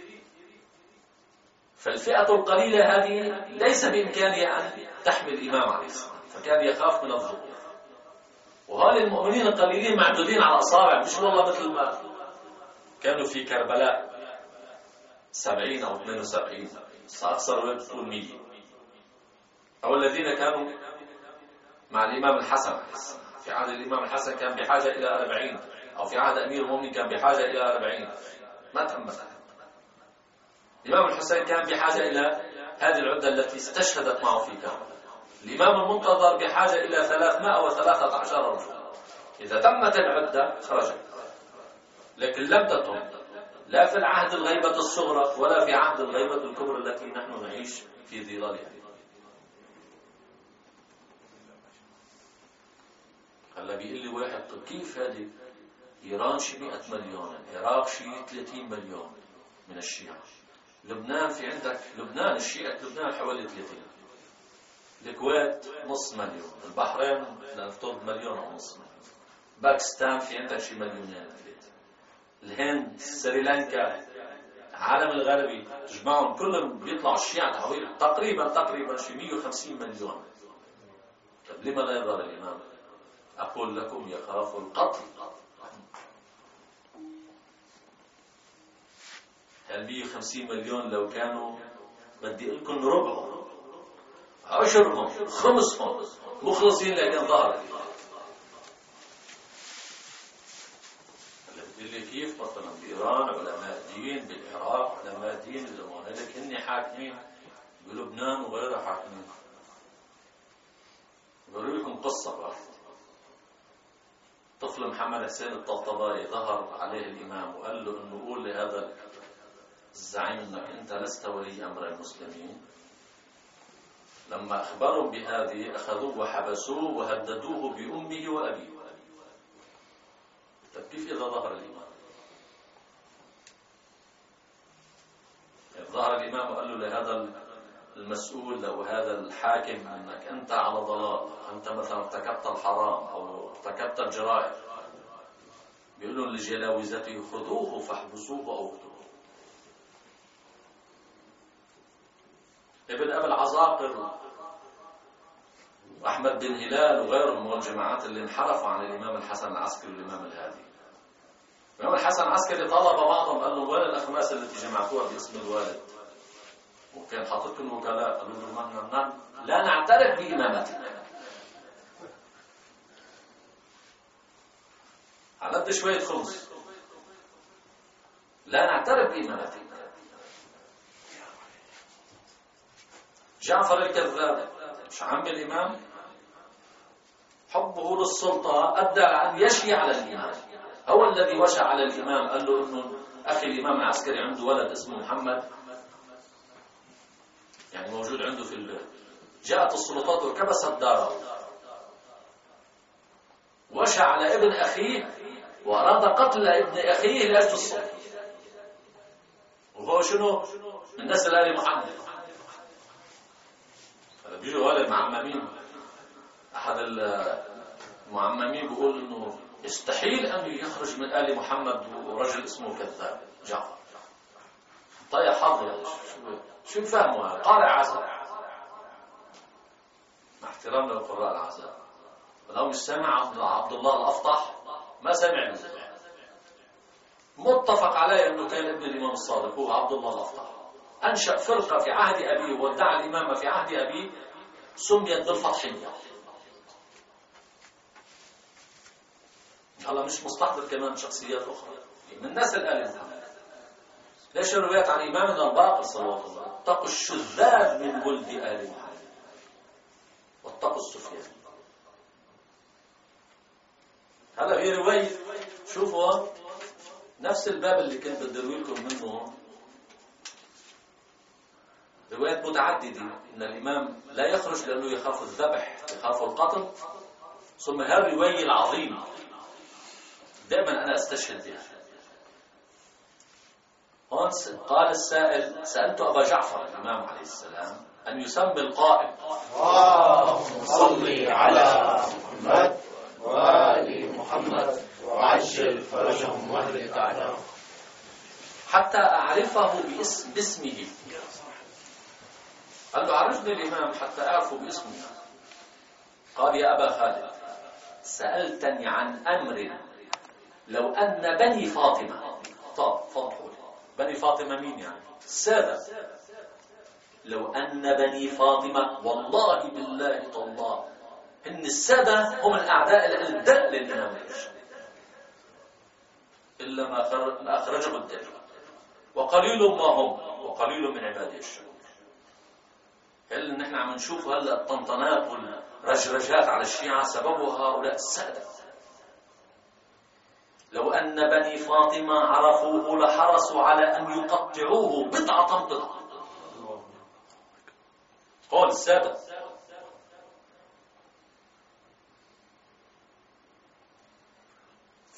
فالفئة القليلة هذه ليس بإمكانها أن تحمل الإمام عليه السلام، فكان يخاف من الظلم. وهؤلاء المؤمنين القليلين معدودين على أصابع، مش والله مثل ما كانوا في كربلاء سبعين أو اثنين وسبعين، أكثر وقت تقول مية، أو الذين كانوا مع الإمام الحسن. في عهد الإمام الحسن كان بحاجة إلى أربعين، أو في عهد أمير المؤمنين كان بحاجة إلى أربعين، ما تمت. الإمام الحسين كان بحاجة إلى هذه العدة التي استشهدت معه في كربلاء. الإمام المنتظر بحاجة إلى ثلاثمائة وثلاثة عشر رجل. إذا تمت العدة خرج، لكن لم تتم لا في العهد الغيبة الصغرى ولا في عهد الغيبة الكبرى التي نحن نعيش في ظلالها. هلا بيقول لي واحد طب كيف هذه؟ إيران شي مئة مليون، العراق شي ثلاثين مليون من الشيعة، لبنان في عندك لبنان الشيعة لبنان حوالي ثلاثين، الكويت نص مليون، البحرين نفترض مليون ونص مليون، باكستان في عندك شي مليونين ثلاثة، الهند، سريلانكا، العالم الغربي تجمعهم كلهم بيطلعوا الشيعة تحويل تقريبا تقريبا شي مئة وخمسين مليون. طب لما لا يرضى الإمام؟ أقول لكم يخاف القتل. ال مئة وخمسين مليون لو كانوا بدي لكم ربعهم عشرهم خمسهم مخلصين لكن ظهر اللي كيف مثلا بإيران علماء دين، بالعراق علماء دين، الزمان هذاك هن حاكمين بلبنان وغيرها حاكمين. بقول لكم قصة واحدة. طفل محمد حسين الطبطبائي ظهر عليه الإمام وقال له إنه قول لهذا الزعيم إنك أنت لست ولي أمر المسلمين. لما أخبرهم بهذه أخذوه وحبسوه وهددوه بأمه وأبيه. طيب كيف إذا ظهر الإمام؟ ظهر الإمام وقال له لهذا المسؤول أو هذا الحاكم أنك أنت على ضلال، أنت مثلا ارتكبت الحرام أو ارتكبت الجرائم، بيقول لهم لجلاوزته خذوه فاحبسوه أو اقتلوه. ابن أبي العزاقر وأحمد بن هلال وغيرهم من الجماعات اللي انحرفوا عن الإمام الحسن العسكري والإمام الهادي. الإمام الحسن العسكري طلب بعضهم قال له وين الأخماس التي جمعتوها باسم الوالد؟ وكان حاطط لهم وكلاء قالوا له لا نعترف بإمامتك. على قد شوية خمس لا نعترف بإمامتك. جعفر الكذاب مش عم الإمام حبه للسلطة أدى أن يشي على الإمام، هو الذي وشى على الإمام قال له إنه أخي الإمام العسكري عنده ولد اسمه محمد يعني موجود عنده في البيت. جاءت السلطات وكبست داره وشى على ابن أخيه وأراد قتل ابن أخيه لأجل السلطة. وهو شنو؟ من نسل آل محمد. بيجوا ولد معممين، أحد المعممين بيقول إنه يستحيل أن يخرج من آل محمد ورجل اسمه كذاب جعفر. طيب حاضر شو بفهموا هذا؟ قارئ عزاء مع احترامنا للقراء العزاء، ولو مش سمع عبد الله الأفطح ما سمع منه. متفق عليه أنه كان ابن الإمام الصادق هو عبد الله الأفطح، أنشأ فرقة في عهد أبيه وادعى الإمامة في عهد أبيه سميت بالفطحية. هلا مش مستحضر كمان شخصيات أخرى من نسل آل محمد. ليش الروايات عن إمامنا الباقر صلوات الله اتقوا الشذاذ من ولد آل محمد واتقوا السفيان. هلا في رواية شوفوا نفس الباب اللي كنت بدي اروي لكم منه، روايات متعددة إن الإمام لا يخرج لأنه يخاف الذبح يخاف القتل. ثم هذه الرواية العظيمة دائما أنا أستشهد بها. قال السائل سألت أبا جعفر الإمام عليه السلام أن يسمي القائم اللهم صل على محمد وآل محمد وعجل فرجهم واهلك أعداءهم حتى أعرفه باسم باسمه. قال له عرفني الإمام حتى أعرفه باسمه. قال يا أبا خالد سألتني عن أمر لو أن بني فاطمة، طب فضحوا بني فاطمة مين يعني؟ السادة. لو أن بني فاطمة والله بالله طالله إن السادة هم الأعداء الألداء للإمام الرشيد إلا ما أخرجه الدليل، وقليل ما هم وقليل من عباده الشكور. هل نحن عم نشوف هلا الطنطنات والرجرجات على الشيعة سببها هؤلاء السادة. لو أن بني فاطمة عرفوه لحرصوا على أن يقطعوه بضعة بضعة. قول السادة.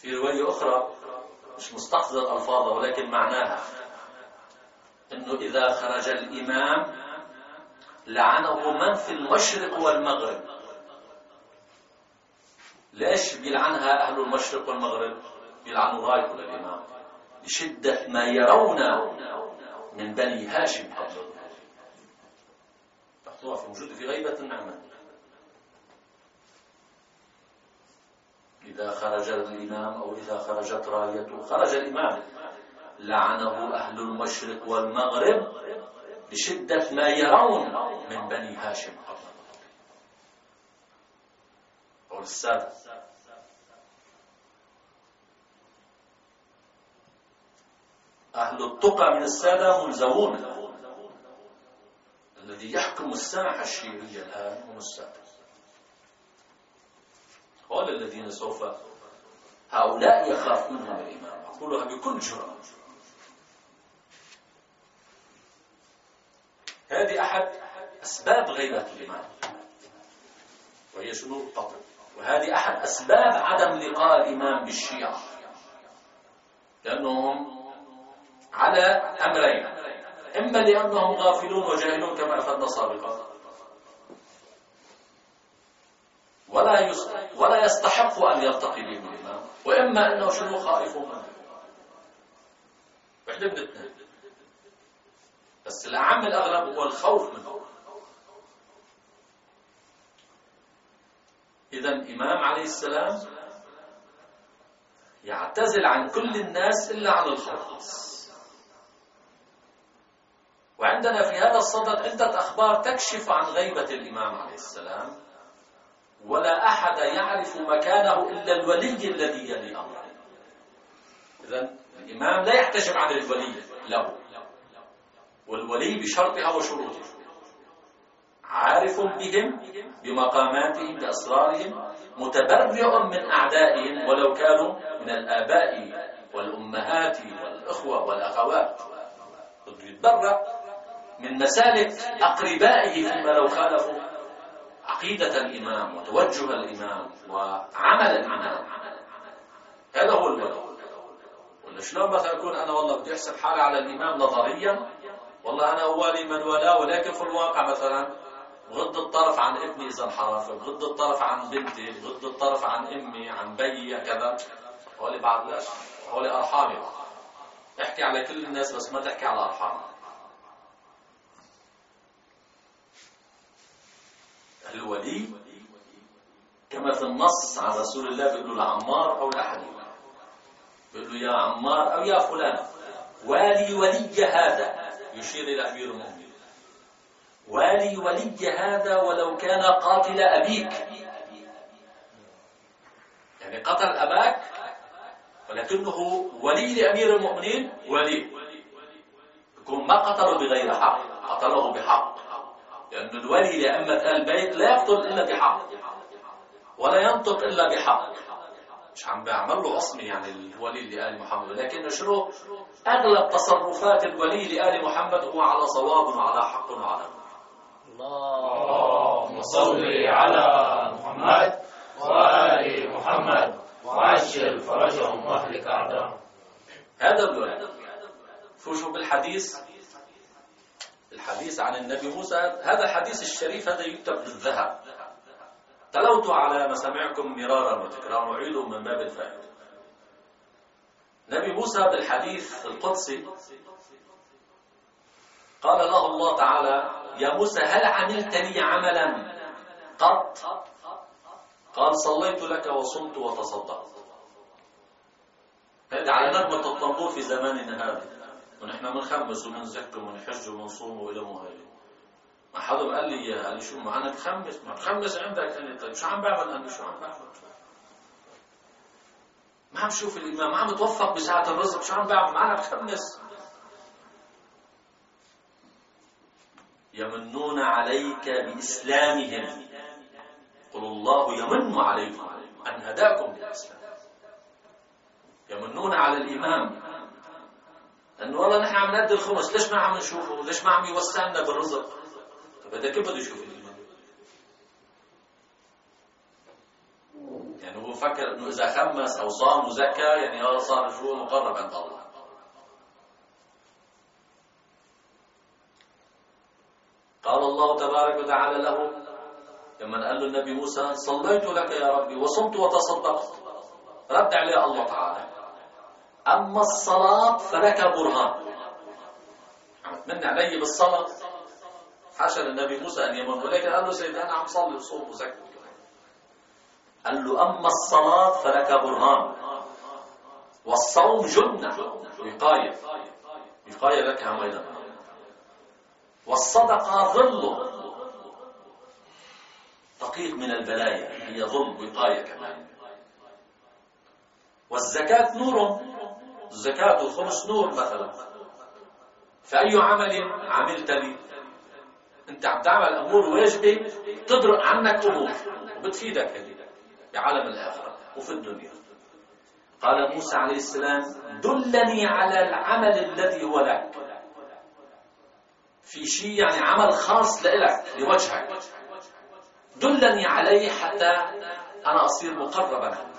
في رواية أخرى مش مستحضر ألفاظها ولكن معناها إنه إذا خرج الإمام لعنه من في المشرق والمغرب. ليش بيلعنها أهل المشرق والمغرب؟ بيلعنوا رايكم للإمام لشدة ما يرون من بني هاشم قبل تحطوها في موجودة في غيبة النعمة. إذا خرج الإمام أو إذا خرجت رايته، خرج الإمام لعنه أهل المشرق والمغرب لشدة ما يرون من بني هاشم أو السادة. أهل التقى من السادة ملزمون. الذي يحكم الساحة الشيعية الآن هم السادة، هؤلاء الذين سوف هؤلاء يخافون من الإمام. أقولها بكل جرأة. هذه أحد أسباب غيبة الإمام، وهي شنو القتل. وهذه أحد أسباب عدم لقاء الإمام بالشيعة، لأنهم على أمرين: إما لأنهم غافلون وجاهلون كما أخذنا سابقا، ولا ولا يستحق أن يلتقي بهم الإمام، وإما أنه شنو خائفون منه. واحدة من الاثنين، بس الأعم الأغلب هو الخوف منه. إذا الإمام عليه السلام يعتزل عن كل الناس إلا عن الخواص. وعندنا في هذا الصدد عدة أخبار تكشف عن غيبة الإمام عليه السلام، ولا أحد يعرف مكانه إلا الولي الذي يلي أمره. إذن الإمام لا يحتجب عن الولي له، والولي بشرطها وشروطها، عارف بهم بمقاماتهم بأسرارهم، متبرئ من أعدائهم ولو كانوا من الآباء والأمهات والإخوة والأخوات، يتبرأ من مسالك أقربائه فيما لو خالفوا عقيدة الإمام وتوجه الإمام وعمل الإمام. هذا هو الولي. ولا شلون مثلا أكون أنا والله بدي أحسب حالي على الإمام نظريا، والله أنا أوالي من ولا، ولكن في الواقع مثلا بغض الطرف عن ابني إذا انحرف، بغض الطرف عن بنتي، بغض الطرف عن أمي، عن بيي، كذا. هولي بعد لاش، هولي أرحامي. احكي على كل الناس بس ما تحكي على أرحامي. الولي كما في النص عن رسول الله بيقولوا لعمار أو لحليم، بيقولوا يا عمار أو يا فلان والي ولي هذا، يشير إلى أمير المؤمنين، والي ولي هذا ولو كان قاتل أبيك. يعني قتل أباك ولكنه ولي لأمير المؤمنين، ولي يكون ما قتله بغير حق، قتله بحق، لأن يعني الولي لأمة البيت لا يقتل إلا بحق ولا ينطق إلا بحق. مش عم بيعمل له عصمي يعني الولي لآل محمد، لكن شنو أغلب تصرفات الولي لآل محمد هو على صواب وعلى حق وعلى نور. اللهم صل على محمد وآل محمد وعجل فرجهم واهلك أعداءهم. هذا الولي فوشوا بالحديث، الحديث عن النبي موسى. هذا الحديث الشريف هذا يكتب بالذهب، تلوت على مسامعكم مرارا وتكرارا وعيدوا من باب الفائدة. نبي موسى بالحديث القدسي قال له الله تعالى: يا موسى هل عملت لي عملا قط؟ قال: صليت لك وصمت وتصدقت. هذا على نغمة الطنبور في زماننا هذا، ونحن منخمس ومنزكي ومنحج ومنصوم وإلى مهاجر. ما حدا قال لي قال لي شو ما انا بخمس، ما بخمس عندك انت. طيب شو عم بعمل انا؟ شو عم بعمل؟ ما عم شوف الامام، ما عم توفق بساعة الرزق، شو عم بعمل؟ ما انا بخمس. يمنون عليك بإسلامهم قل الله يمن عليكم أن هداكم للإسلام. يمنون على الإمام أنه والله نحن عم ندي الخمس، ليش ما عم نشوفه؟ ليش ما عم يوسعنا بالرزق؟ طيب هذا كيف بده يشوف الإمام؟ يعني يعني هو فكر انه اذا خمس او صام وزكى يعني هذا صار شو مقرب عند الله. قال الله تبارك وتعالى له لما قال له النبي موسى صليت لك يا ربي وصمت وتصدقت، رد عليه الله تعالى أما الصلاة فلك برهان. من علي بالصلاة حاشا للنبي موسى أن يمن، ولكن قال له سيدي أنا عم صلي وصوم وزكي. قال له أما الصلاة فلك برهان والصوم جنة وقاية، وقاية لك هم أيضا، والصدقة ظل تقيك من البلايا، هي ظل وقاية كمان، والزكاة نور، الزكاة والخمس نور مثلا. فأي عمل عملت لي أنت عم تعمل أمور واجبة تدرك عنك أمور وبتفيدك هذه بعالم الآخرة وفي الدنيا. قال موسى عليه السلام دلني على العمل الذي هو لك، في شيء يعني عمل خاص لإلك لوجهك، دلني عليه حتى أنا أصير مقربا عندك.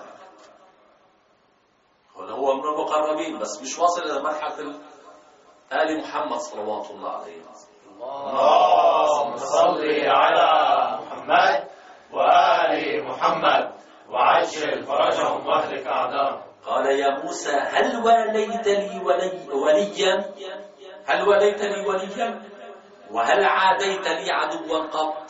هو من المقربين بس مش واصل إلى مرحلة آل محمد صلوات الله عليه. اللهم صل على محمد وآل محمد وعجل فرجهم واهلك أعداءهم. قال يا موسى هل وليت لي ولي وليا هل وليت لي وليا وهل عاديت لي عدوا قط.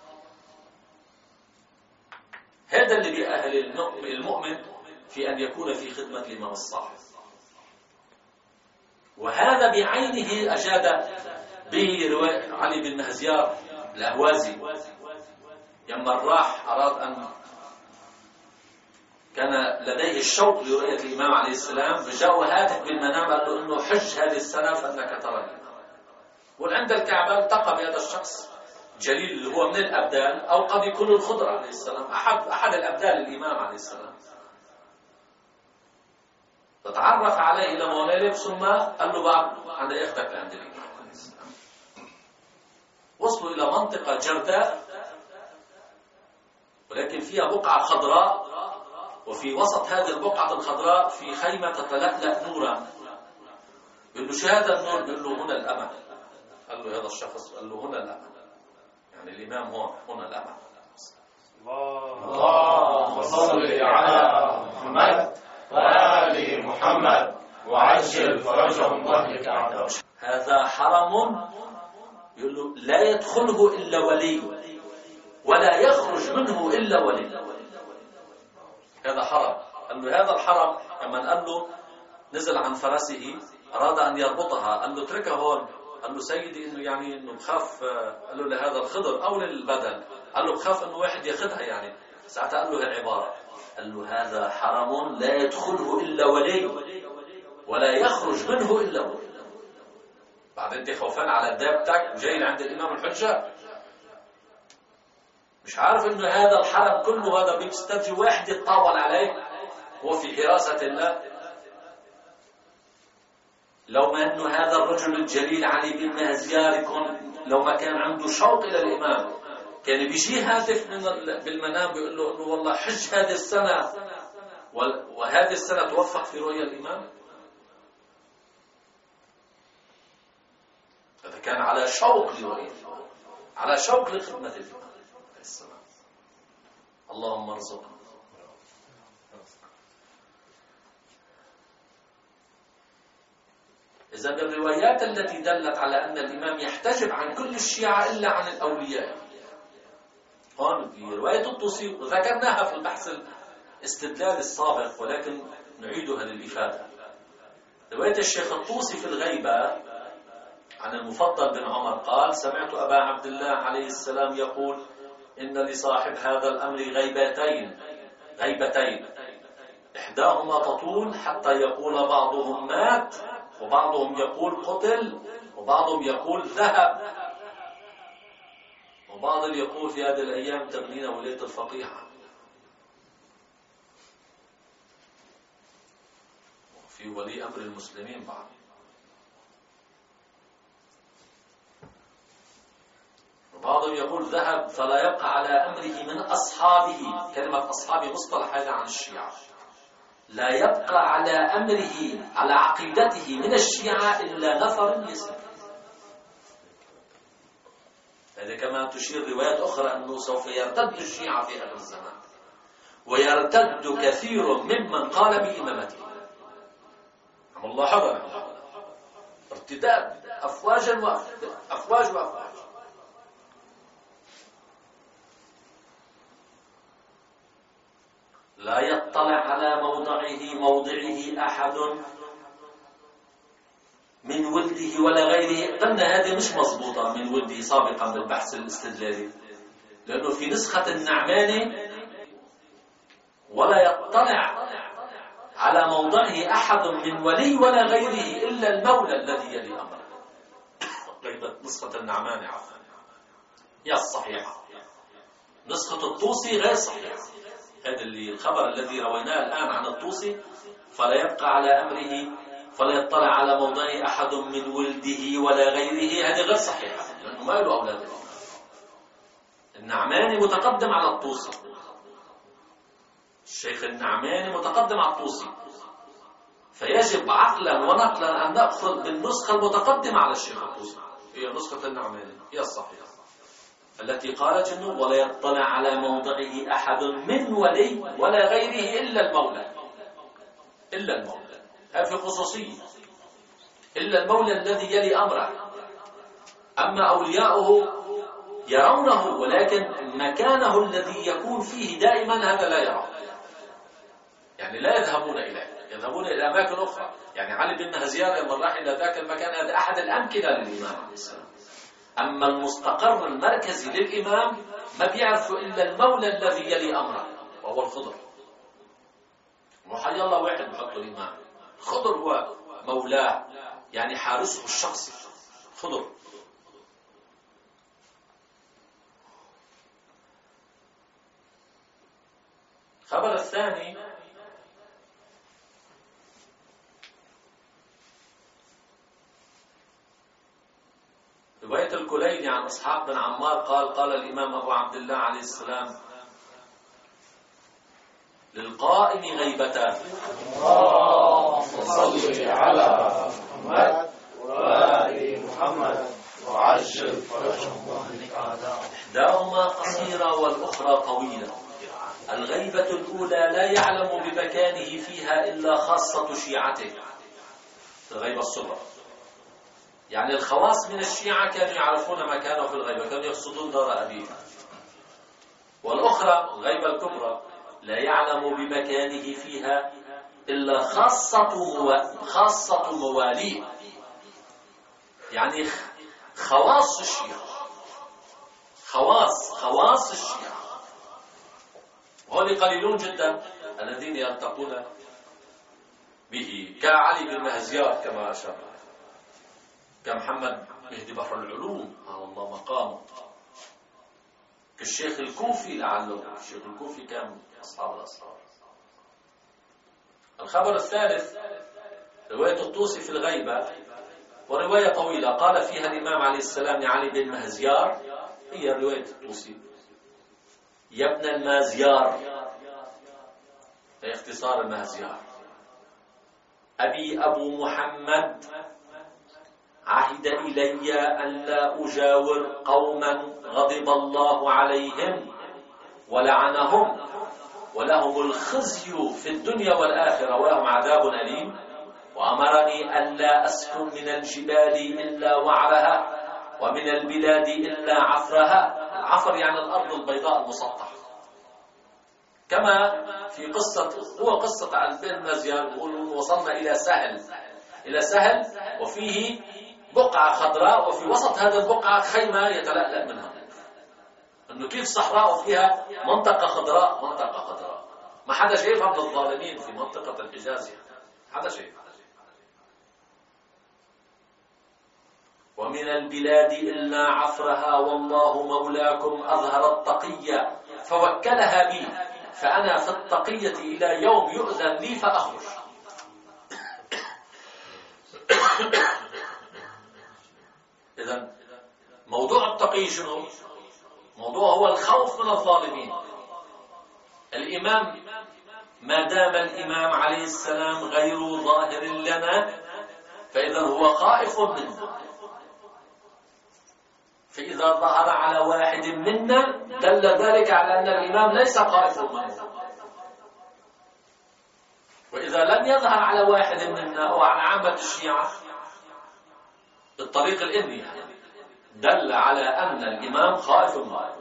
هذا اللي بيأهل المؤمن في أن يكون في خدمة الإمام الصالح. وهذا بعينه أجاد به علي بن مهزيار الأهوازي لما راح أراد أن كان لديه الشوق لرؤية الإمام عليه السلام، فجاء هاتف بالمنام قال له إنه حج هذه السنة فإنك ترى. وعند الكعبة التقى بهذا الشخص جليل اللي هو من الأبدال أو قد يكون الخضر عليه السلام، أحد أحد الأبدال الإمام عليه السلام. فتعرف عليه إلى مولاه ثم قال له بعد عند إختك عند الإمام عليه السلام. وصلوا إلى منطقة جرداء ولكن فيها بقعة خضراء، وفي وسط هذه البقعة الخضراء في خيمة تتلألأ نورا. يقول له شو هذا النور؟ يقول له هنا الأمل. قال له هذا الشخص قال له هنا الأمل، يعني الإمام هون هنا الأمل. اللهم صل على محمد وآل محمد وعجل فرجهم واهلك أعداءهم. هذا حرم يقول له لا يدخله إلا ولي ولا يخرج منه إلا ولي. هذا حرم. قال له هذا الحرم لما قال له نزل عن فرسه أراد أن يربطها، قال له اتركها هون. قال له سيدي إنه يعني إنه بخاف، قال له لهذا الخضر أو للبدن، قال له بخاف إنه واحد ياخذها يعني. ساعتها قال له هالعبارة، قال له هذا حرم لا يدخله إلا ولي ولا يخرج منه إلا ولي. بعد أنت خوفان على دابتك وجاي عند الإمام الحجة مش عارف إنه هذا الحرم كله هذا بيسترجي واحد يتطاول عليه هو في حراسة الله. لو ما أنه هذا الرجل الجليل علي بن مهزيار يكون لو ما كان عنده شوق إلى الإمام كان بيجي هاتف من بالمنام بيقول له إنه والله حج هذه السنة وهذه السنة توفق في رؤية الإمام. هذا كان على شوق لرؤية الإمام، على شوق لخدمة الإمام عليه السلام. اللهم ارزقنا. إذا بالروايات التي دلت على أن الإمام يحتجب عن كل الشيعة إلا عن الأولياء، هون في رواية الطوسي ذكرناها في البحث الاستدلال السابق ولكن نعيدها للإفادة. رواية الشيخ الطوسي في الغيبة عن المفضل بن عمر قال سمعت أبا عبد الله عليه السلام يقول إن لصاحب هذا الأمر غيبتين غيبتين إحداهما تطول حتى يقول بعضهم مات وبعضهم يقول قتل وبعضهم يقول ذهب وبعض يقول في هذه الأيام تبنينا ولاية الفقيحة. وفي ولي أمر المسلمين بعد. بعضهم يقول ذهب فلا يبقى على أمره من أصحابه. كلمة أصحابه مصطلح هذا عن الشيعة. لا يبقى على أمره على عقيدته من الشيعة إلا نفر يسلم. هذا كما تشير روايات أخرى أنه سوف يرتد الشيعة في آخر الزمان، ويرتد كثير ممن قال بإمامته. عم الله حضر ارتداد أفواجا وأفواج وأفواج. لا يطلع على موضعه موضعه أحد من ولده ولا غيره. قلنا هذه مش مضبوطة من ولده سابقا بالبحث الاستدلالي، لأنه في نسخة النعماني ولا يطلع على موضعه أحد من ولي ولا غيره إلا المولى الذي يلي أمره. غيبة نسخة النعماني عفوا هي الصحيحة، نسخة الطوسي غير صحيحة. هذا اللي الخبر الذي رويناه الآن عن الطوسي فلا يبقى على أمره فلا يطلع على موضعه أحد من ولده ولا غيره، هذه غير صحيحة لأنه ما له أولاد. النعماني متقدم على الطوسي، الشيخ النعماني متقدم على الطوسي، فيجب عقلا ونقلا أن نأخذ بالنسخة المتقدمة على الشيخ الطوسي، هي نسخة النعماني هي الصحيحة التي قال جنه ولا يطلع على موضعه أحد من ولي ولا غيره إلا المولى. إلا المولى هذا في خصوصية، إلا المولى الذي يلي أمره. أما أولياؤه يرونه ولكن مكانه الذي يكون فيه دائما هذا لا يرى، يعني لا يذهبون إليه، يذهبون إلى أماكن أخرى. يعني علي بن مهزيار لما راح إلى ذاك المكان هذا أحد الأمكنة للإمام عليه السلام. أما المستقر المركزي للإمام ما بيعرفوا إلا المولى الذي يلي أمره وهو الخضر. وحي الله واحد بحطه الإمام، خضر هو مولاه يعني حارسه الشخصي خضر. الخبر الثاني رواية الكليني عن إسحاق بن عمار قال قال الإمام أبو عبد الله عليه السلام للقائم غيبتان. اللهم صل على محمد وآل محمد وعجل فرجهم. إحداهما قصيرة والأخرى طويلة. الغيبة الأولى لا يعلم بمكانه فيها إلا خاصة شيعته، الغيبة الصغرى. يعني الخواص من الشيعة كانوا يعرفون مكانه في الغيبة، كانوا يقصدون دار أبيه. والأخرى الغيبة الكبرى لا يعلم بمكانه فيها إلا خاصة مو... خاصة مواليه، يعني خواص الشيعة، خواص خواص الشيعة. وهذه قليلون جدا الذين يلتقون به كعلي بن مهزيار كما أشار، كمحمد مهدي بحر العلوم على الله مقامه، كالشيخ الكوفي لعله الشيخ الكوفي كان أصحاب الأسرار. الخبر الثالث رواية الطوسي في الغيبة، ورواية طويلة قال فيها الإمام عليه السلام لعلي بن مهزيار، هي رواية الطوسي: يا ابن المازيار، باختصار المهزيار، أبي أبو محمد عهد إلي أن لا أجاور قوما غضب الله عليهم ولعنهم ولهم الخزي في الدنيا والآخرة ولهم عذاب أليم، وأمرني أن لا أسكن من الجبال إلا وعرها ومن البلاد إلا عفرها. العفر يعني الأرض البيضاء المسطحة. كما في قصة هو قصة عن بن مزيان يقول وصلنا إلى سهل إلى سهل وفيه بقعة خضراء وفي وسط هذا البقعة خيمة يتلألأ منها. إنه كيف صحراء وفيها منطقة خضراء منطقة خضراء ما حدا شايفها من الظالمين في منطقة الحجاز، يعني حدا شايفها. ومن البلاد إلا عفرها والله مولاكم أظهر التقية فوكلها بي فأنا في التقية إلى يوم يؤذن لي فأخرج. إذن موضوع التقي شنو؟ الموضوع هو الخوف من الظالمين. الإمام ما دام الإمام عليه السلام غير ظاهر لنا فإذا هو خائف منا، فإذا ظهر على واحد منا دل ذلك على أن الإمام ليس خائف منه. وإذا لم يظهر على واحد منا أو على عامة الشيعة بالطريق الإذني دل على أن الإمام خائف منه.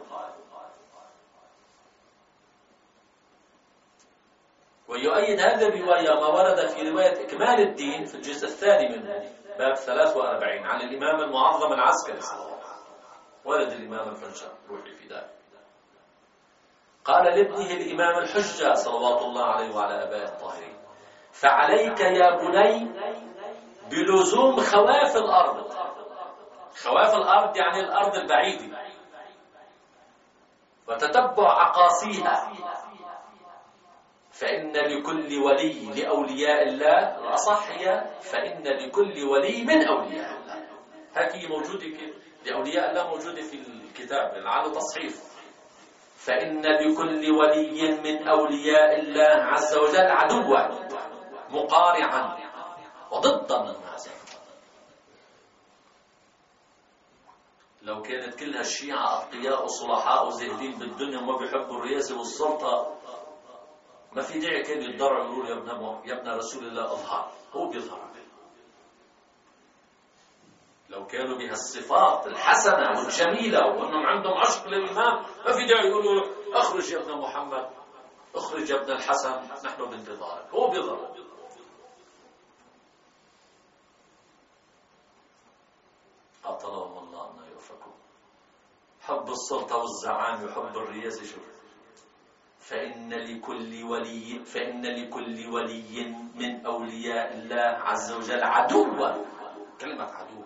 ويؤيد هذه الرواية ما ورد في رواية إكمال الدين في الجزء الثاني منه باب ثلاثة وأربعين عن الإمام المعظم العسكري صلى الله عليه وسلم. ولد الإمام الحجة روحي في ذلك، قال لابنه الإمام الحجة صلوات الله عليه وعلى آبائه الطاهرين: فعليك يا بني بلزوم خواف الأرض. خواف الأرض يعني الأرض البعيدة، وتتبع عقاصيها، فإن لكل ولي لأولياء الله، الأصح هي فإن لكل ولي من أولياء الله. هذه موجودة لأولياء الله موجودة في الكتاب لعله تصحيف. فإن لكل ولي من أولياء الله عز وجل عدوا مقارعا وضدا من الناس. لو كانت كلها الشيعة أتقياء وصلحاء وزاهدين بالدنيا وما بيحبوا الرئاسة والسلطة ما في داعي كان يتضرعوا يقولوا يا ابن يا ابن رسول الله اظهر. هو بيظهر عليه. لو كانوا بهالصفات الحسنة والجميلة وأنهم عندهم عشق للإمام ما في داعي يقولوا اخرج يا ابن محمد، اخرج يا ابن الحسن، نحن بانتظارك. هو بيظهر. قاتلهم الله أن يؤفكوا. حب السلطة والزعامة وحب الرياسة. شوف، فإن لكل ولي فإن لكل ولي من أولياء الله عز وجل عدوا. كلمة عدو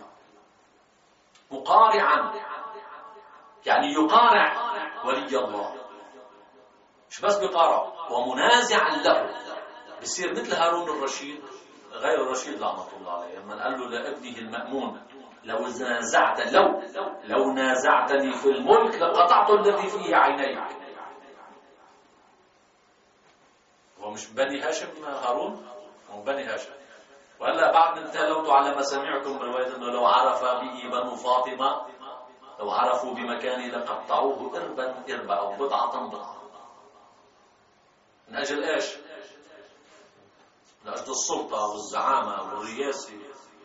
مقارعا يعني يقارع ولي الله، مش بس بيقارع ومنازعا له. بصير مثل هارون الرشيد غير الرشيد لعنة الله عليه لما قال له لابنه المأمون: لو نازعت لو لو نازعتني في الملك لقطعت الذي فيه عينيك. ومش بني هاشم هارون، هو بني هاشم. وهلا بعد من تلوت على مسامعكم بالرواية انه لو عرف به بنو فاطمة لو عرفوا بمكاني لقطعوه إربا إربا أو بضعة بضعة. من أجل إيش؟ من أجل السلطة والزعامة والرياسة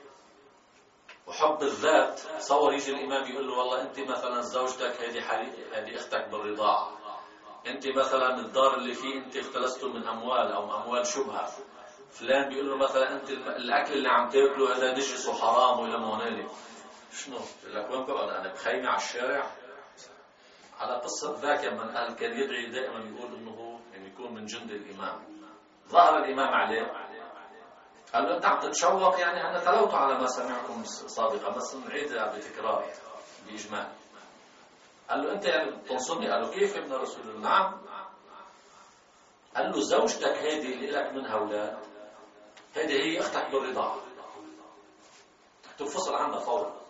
وحب الذات. تصور يجي الإمام يقول له: والله أنت مثلا زوجتك هذه حريقة، هذه أختك بالرضاعة، أنت مثلا الدار اللي فيه أنت اختلستوا من أموال أو أموال شبهة، فلان بيقول له مثلا أنت الأكل اللي عم تاكله هذا نجس وحرام ولا مونالي. شنو؟ بقول لك وين بقعد أنا بخيمة على الشارع؟ على قصة ذاك من قال كان يدعي دائما يقول إنه هو يعني يكون من جند الإمام. ظهر الإمام عليه قال له: أنت عم تتشوق؟ يعني أنا تلوت على ما سمعكم سابقا بس نعيدها بتكرار بإجمال. قال له: أنت يعني تنصرني؟ قال له: كيف يا ابن رسول الله؟ نعم. قال له: زوجتك هذه اللي لك منها أولاد هذه هي أختك بالرضاعة، تنفصل عنها فورا.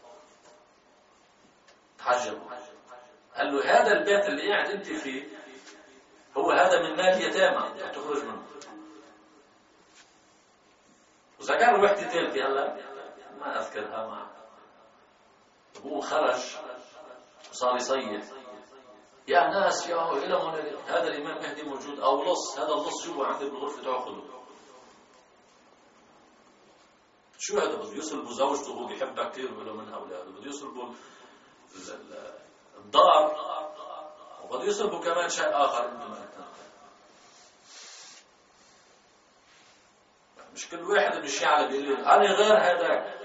تحجب. قال له: هذا البيت اللي قاعد أنت فيه هو هذا من مال يتامى تخرج منه. وذكر وحدة ثالثة هلا ما أذكرها معه. هو خرج وصار يصيح: يا ناس يا إلى هذا الإمام مهدي موجود أو لص، هذا اللص جوا عندي بالغرفة تأخذه. شو هذا؟ بده يسلبوا زوجته وهو بيحبها كثير وله منها أولاده، بده يسلبوا الدار وبده يسلبوا كمان شيء آخر. مش كل واحد من الشيعة بيقول لي أنا غير هذاك.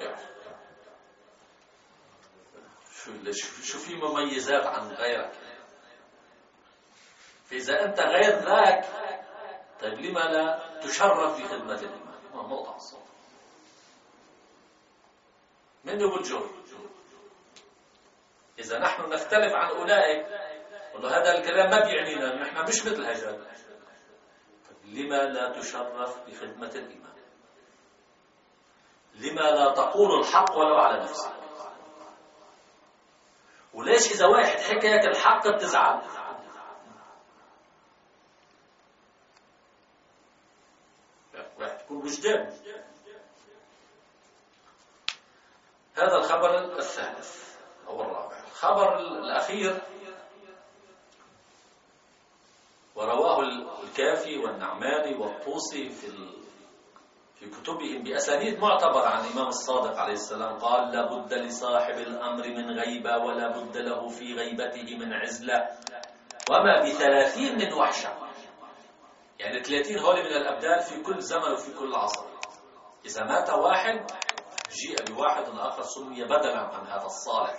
شو شو في مميزات عن غيرك؟ فإذا أنت غير ذاك طيب لما لا تشرف بخدمة الإمام؟ نقطة الصوت من هو الجر؟ إذا نحن نختلف عن أولئك والله هذا الكلام ما بيعنينا، نحن مش مثل هجر. لما لا تشرف بخدمة الإمام؟ لما لا تقول الحق ولو على نفسك؟ وليش إذا واحد حكى هيك الحق بتزعل؟ واحد يكون وجدان. هذا الخبر الثالث أو الرابع. الخبر الأخير ورواه الكافي والنعماني والطوسي في في كتبهم بأسانيد معتبرة عن الإمام الصادق عليه السلام قال: لا بد لصاحب الأمر من غيبة ولا بد له في غيبته من عزلة وما بثلاثين من وحشة. يعني ثلاثين هول من الأبدال في كل زمن وفي كل عصر. إذا مات واحد جيء بواحد آخر سمي بدلا عن هذا الصالح.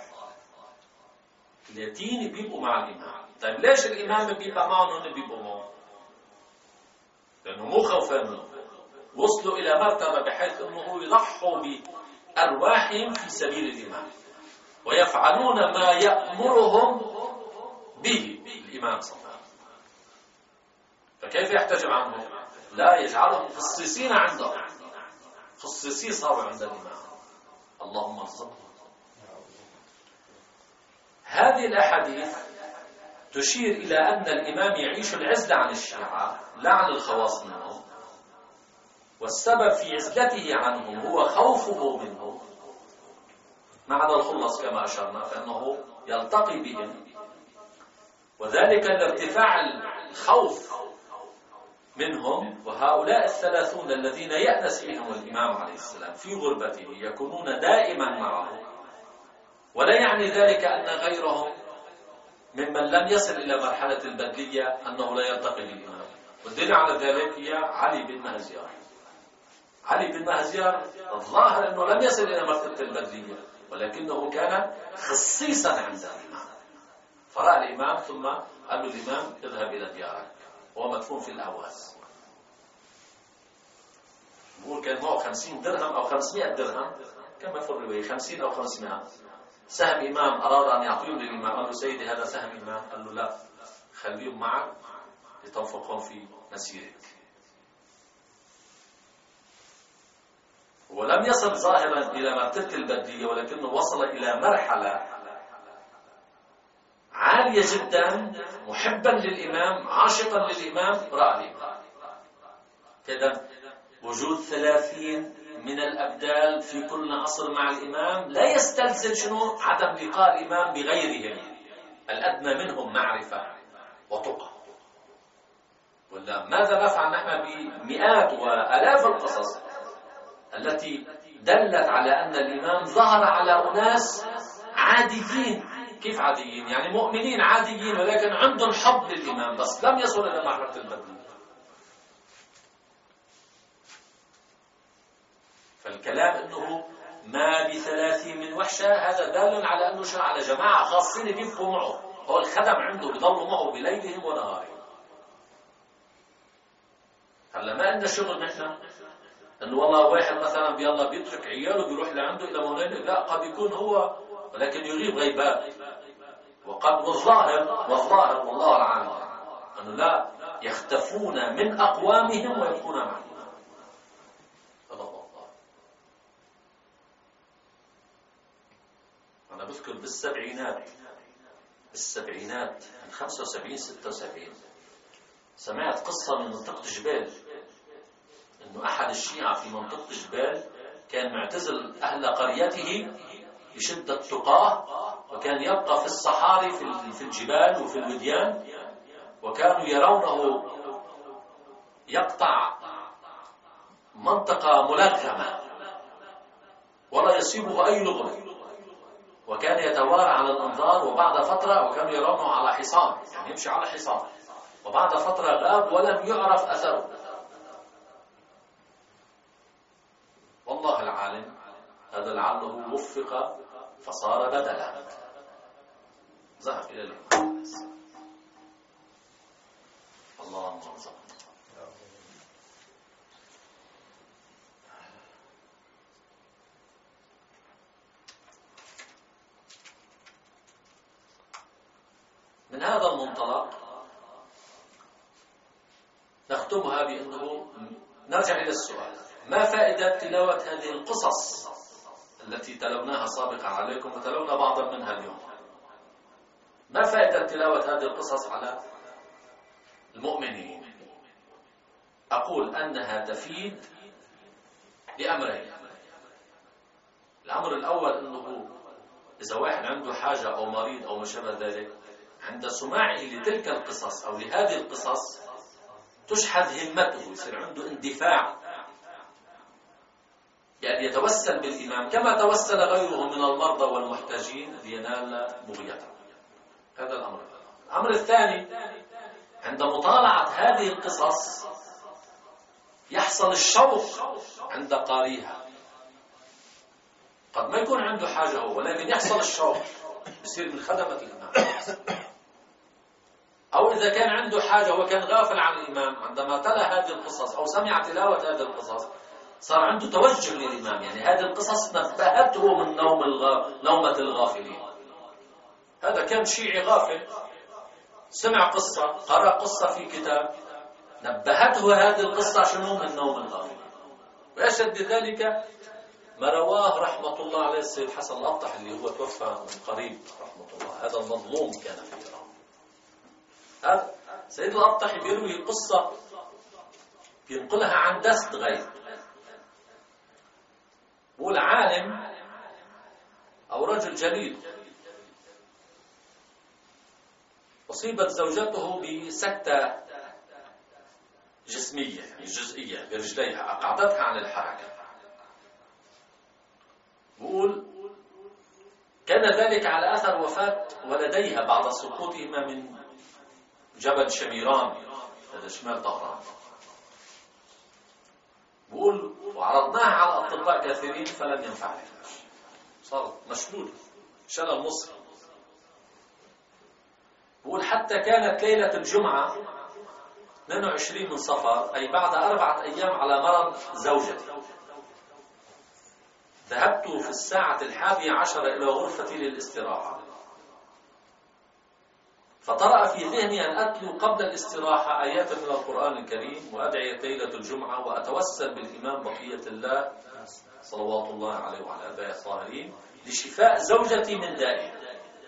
ثلاثين بيبقوا مع الإمام. طيب ليش الإمام بيبقى معهم هن بيبقوا معهم؟ لأنه مو خوفا منه. وصلوا إلى مرتبة بحيث أنه يضحوا بأرواحهم في سبيل الإمام ويفعلون ما يأمرهم به الإمام صلى الله عليه وسلم. فكيف يحتجب عنهم؟ لا، يجعلهم خصيصين عنده، خصيصين صاروا عند الإمام. اللهم ارزقنا. هذه الأحاديث تشير إلى أن الإمام يعيش العزلة عن الشيعة لا عن الخواص منهم، والسبب في عزلته عنهم هو خوفه منهم. معنى الخلص كما أشرنا فإنه يلتقي بهم، وذلك لارتفاع الخوف منهم. وهؤلاء الثلاثون الذين يأنس بهم الإمام عليه السلام في غربته يكونون دائما معه، ولا يعني ذلك أن غيرهم ممن لم يصل إلى مرحلة البدلية أنه لا يلتقي بالإمام. والدليل على ذلك هي علي بن مهزيار. علي بن مهزيار الظاهر أنه لم يصل إلى مرحلة البدلية، ولكنه كان خصيصا عند الإمام. فرأى الإمام ثم قال له الإمام اذهب إلى ديارك، وهو مدفون في الأهواز. بقول كان معه خمسين درهم أو خمسمائة درهم كما في الرواية، خمسين أو خمسمائة. سهم إمام أراد أن يعطيهم للإمام، قال له سيدي هذا سهم إمام. قال له لا، خليهم معك لتنفقهم في مسيرك. ولم يصل ظاهرا إلى مرتبة البدية، ولكنه وصل إلى مرحلة عالية جدا، محبا للإمام، عاشقا للإمام، رأى الإمام. كذا وجود ثلاثين من الأبدال في كل عصر مع الإمام لا يستلزم شنو؟ عدم لقاء الإمام بغيرهم الأدنى منهم معرفة وتقى. ولا ماذا نفعل نحن بمئات وآلاف القصص التي دلت على أن الإمام ظهر على أناس عاديين. كيف عاديين؟ يعني مؤمنين عاديين ولكن عندهم حب للإمام بس لم يصل إلى مرحلة البدلية. فالكلام أنه ما بثلاثين من وحشة هذا دال على أنه شرع على جماعة خاصين بيبقوا معه، هو الخدم عنده بيضلوا معه بليلهم ونهارهم. هلا ما عندنا شغل نحن أنه والله واحد مثلا بيلا بيترك عياله بيروح لعنده إلى مولانا، لا، قد يكون هو ولكن يغيب غيبات. وقد والظاهر والظاهر والله العالم أنه لا يختفون من أقوامهم ويبقون معهم. أنا بذكر بالسبعينات بالسبعينات من خمسة وسبعين ستة وسبعين سمعت قصة من منطقة جبال، إنه أحد الشيعة في منطقة جبال كان معتزل أهل قريته بشدة تقاه، وكان يبقى في الصحاري في الجبال وفي الوديان، وكانوا يرونه يقطع منطقة ملغمة ولا يصيبه أي لغم، وكان يتوارى على الأنظار. وبعد فترة وكانوا يرونه على حصان، يعني يمشي على حصان، وبعد فترة غاب ولم يعرف أثره. والله العالم هذا لعله وفق فصار بدلا، ذهب إلى الإمام. اللهم ارزقنا. من هذا المنطلق نختمها بأنه نرجع إلى السؤال: ما فائدة تلاوة هذه القصص التي تلوناها سابقا عليكم وتلونا بعضا منها اليوم؟ ما فائدة تلاوة هذه القصص على المؤمنين؟ أقول أنها تفيد لأمرين. الأمر الأول أنه إذا واحد عنده حاجة أو مريض أو ما شابه ذلك، عند سماعه لتلك القصص أو لهذه القصص تشحذ همته، يصير عنده اندفاع، يعني يتوسل بالإمام كما توسل غيره من المرضى والمحتاجين لينال بغيته. هذا الأمر. الأمر الثاني، عند مطالعة هذه القصص يحصل الشوق عند قارئها. قد ما يكون عنده حاجة هو، ولكن يحصل الشوق، يصير من خدمة الإمام. أو إذا كان عنده حاجة وكان غافل عن الإمام، عندما تلا هذه القصص أو سمع تلاوة هذه القصص صار عنده توجه للإمام، يعني هذه القصص نبهته من نوم الغ... نومة الغافلين. هذا كان شيعي غافل، سمع قصة، قرأ قصة في كتاب، نبهته هذه القصة شنو من نوم الغافلين. وأشد ذلك ما رواه رحمة الله عليه السيد حسن الأبطح اللي هو توفى من قريب رحمة الله، هذا المظلوم كان في إيران. هذا سيد الأبطح بيروي قصة ينقلها عن دست غيب. بقول عالم أو رجل جليل أصيبت زوجته بسكتة جسمية، يعني جزئية برجليها، أقعدتها عن الحركة. بقول كان ذلك على أثر وفاة ولديها بعد سقوطهما من جبل شميران، هذا شمال طهران. بقول وعرضناها على أطباء كثيرين فلم ينفع لها، صار مشلول، شلل مصري. بقول حتى كانت ليلة الجمعة اثنين وعشرين من صفر، أي بعد أربعة أيام على مرض زوجتي، ذهبت في الساعة الحادية عشرة إلى غرفتي للاستراحة، فطرأ في ذهني أن أتلو قبل الاستراحة آيات من القرآن الكريم وأدعي ليلة الجمعة وأتوسل بالإمام بقية الله صلوات الله عليه وعلى آبائه الطاهرين لشفاء زوجتي من دائها.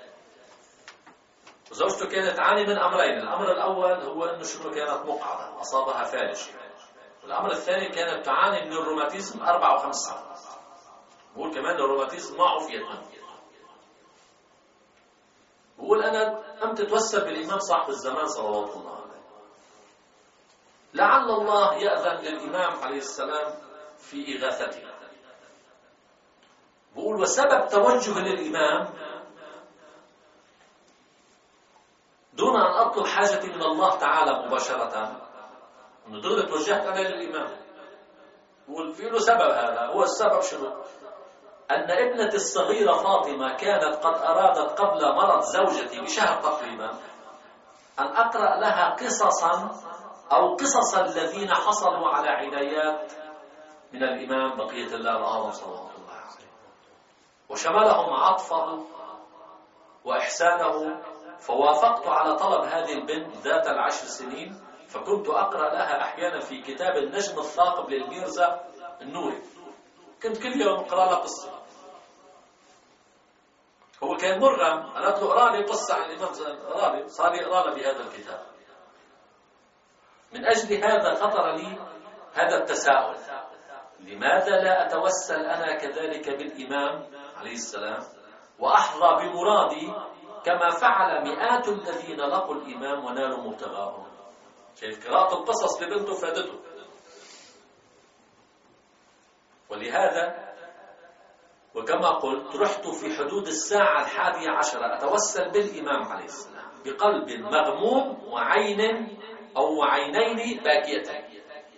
وزوجته كانت تعاني من أمرين، الأمر الأول هو أنه شنو كانت مقعدة أصابها فالج، والأمر الثاني كانت تعاني من الروماتيزم أربع وخمس سنوات. بقول كمان الروماتيزم ما عفيت منه. بقول أنا قمت أتوسل بالإمام صاحب الزمان صلوات الله عليه، لعل الله يأذن للإمام عليه السلام في إغاثته. بقول وسبب توجه للإمام دون أن أطلب حاجتي من الله تعالى مباشرة، أنه دغري توجهت أنا للإمام. بقول في له سبب، هذا هو السبب شنو؟ أن ابنتي الصغيرة فاطمة كانت قد أرادت قبل مرض زوجتي بشهر تقريبا أن أقرأ لها قصصا أو قصص الذين حصلوا على عنايات من الإمام بقية الله الأعظم صلوات الله عليه، وشملهم عطفه وإحسانه. فوافقت على طلب هذه البنت ذات العشر سنين، فكنت أقرأ لها أحيانا في كتاب النجم الثاقب للميرزا النوري، كنت كل يوم أقرأ لها قصة. هو كان مرغم، قالت له اقرأ لي قصة عن الإمام، اقرأ لي، صار يقرأ لي بهذا الكتاب. من أجل هذا خطر لي هذا التساؤل، لماذا لا أتوسل أنا كذلك بالإمام عليه السلام وأحظى بمرادي كما فعل مئات الذين لقوا الإمام ونالوا مبتغاهم؟ شايف قراءة القصص لبنته فادته. ولهذا وكما قلت رحت في حدود الساعة الحادية عشرة أتوسل بالإمام عليه السلام بقلب مغموم وعين أو عينين باكيتين.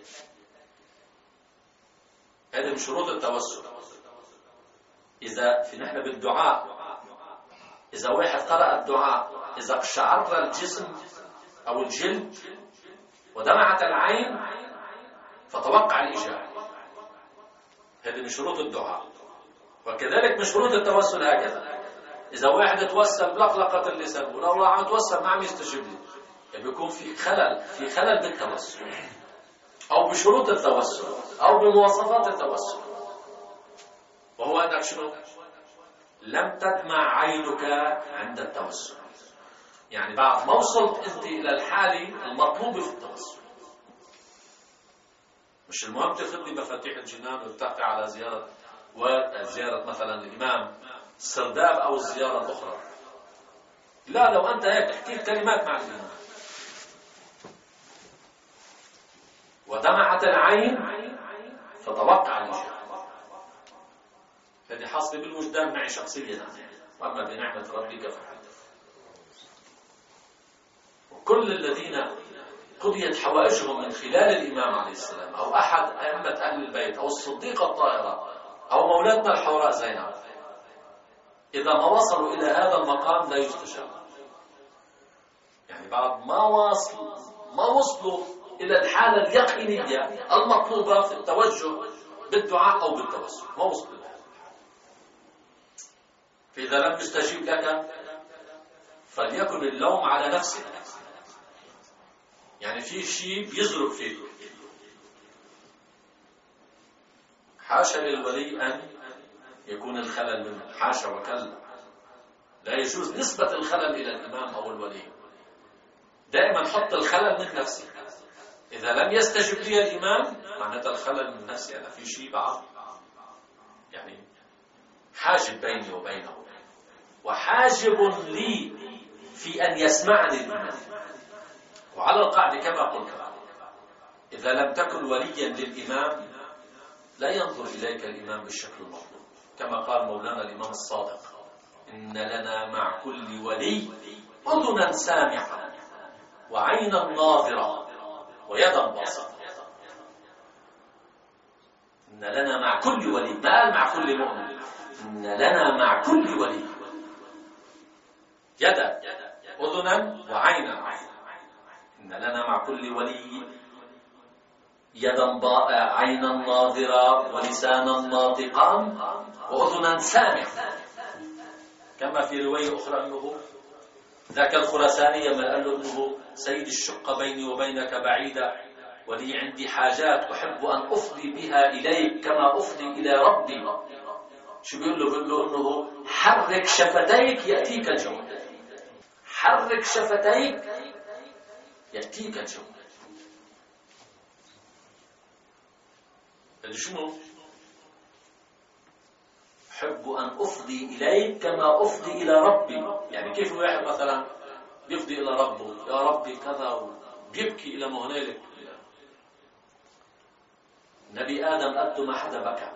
هذا من شروط التوسل. إذا في نحن بالدعاء، إذا واحد قرأ الدعاء إذا قشعر الجسم أو الجلد ودمعت العين فتوقع الإجابة، هذه من شروط الدعاء. وكذلك من شروط التوسل هكذا، إذا واحد توسل بلقلقة اللسان ولو الله عم يتوسل ما عم يستجيب لي، يعني بيكون في خلل في خلل بالتوسل أو بشروط التوسل أو بمواصفات التوسل، وهو أنك شنو؟ لم تدمع عينك عند التوسل، يعني بعد ما وصلت أنت إلى الحالة المطلوبة في التوسل. مش المهم تاخذ لي مفاتيح الجنان وتحكي على زيارة وزيارة مثلا الإمام السرداب أو الزيارة الأخرى. لا، لو أنت هيك حكيت كلمات مع الإمام ودمعت العين فتوقع الإجابة. هذه حاصلة بالوجدان معي شخصيا، وأما بنعمة ربك فحدث. وكل الذين قضيت حوائجهم من خلال الإمام عليه السلام أو أحد أئمة أهل البيت أو الصديقة الطاهرة أو مولاتنا الحوراء زينب، إذا ما وصلوا إلى هذا المقام لا يستجاب. يعني بعد ما وصلوا ما وصلوا إلى الحالة اليقينية المطلوبة في التوجه بالدعاء أو بالتوسل، ما وصلوا لها. فإذا لم يستجيب لك فليكن اللوم على نفسك. يعني في شيء بيزرق فيك، حاشا للولي أن يكون الخلل منه، حاشا وكلا. لا يجوز نسبة الخلل إلى الإمام أو الولي. دائما حط الخلل من نفسك. إذا لم يستجب لي الإمام معناتها الخلل من نفسي أنا، في شيء بعض يعني حاجب بيني وبينه، وحاجب لي في أن يسمعني الإمام. وعلى القاعدة كما قلت، إذا لم تكن وليا للإمام لا ينظر إليك الإمام بالشكل المطلوب، كما قال مولانا الإمام الصادق: إن لنا مع كل ولي أذنا سامعة وعينا ناظرة ويدا باصرة. إن لنا مع كل ولي، ما قال مع كل مؤمن، إن لنا مع كل ولي يدا أذنا وعينا. إن لنا مع كل ولي يدا عينا ناظرة ولسانا ناطقا وأذنا سامعة. كما في رواية أخرى أنه ذاك الخراساني من قال له أنه سيد الشقة بيني وبينك بعيدة ولي عندي حاجات أحب أن أفضي بها إليك كما أفضي إلى ربي. شو بيقول له؟ بيقول له أنه حرك شفتيك يأتيك الجواب، حرك شفتيك يأتيك الجواب. هذا شنو؟ أحب أن أفضي إليك كما أفضي إلى ربي. يعني كيف الواحد مثلا يفضي إلى ربه؟ يا ربي كذا، بيبكي إلى ما هنالك. نبي آدم قد ما حدا بكى.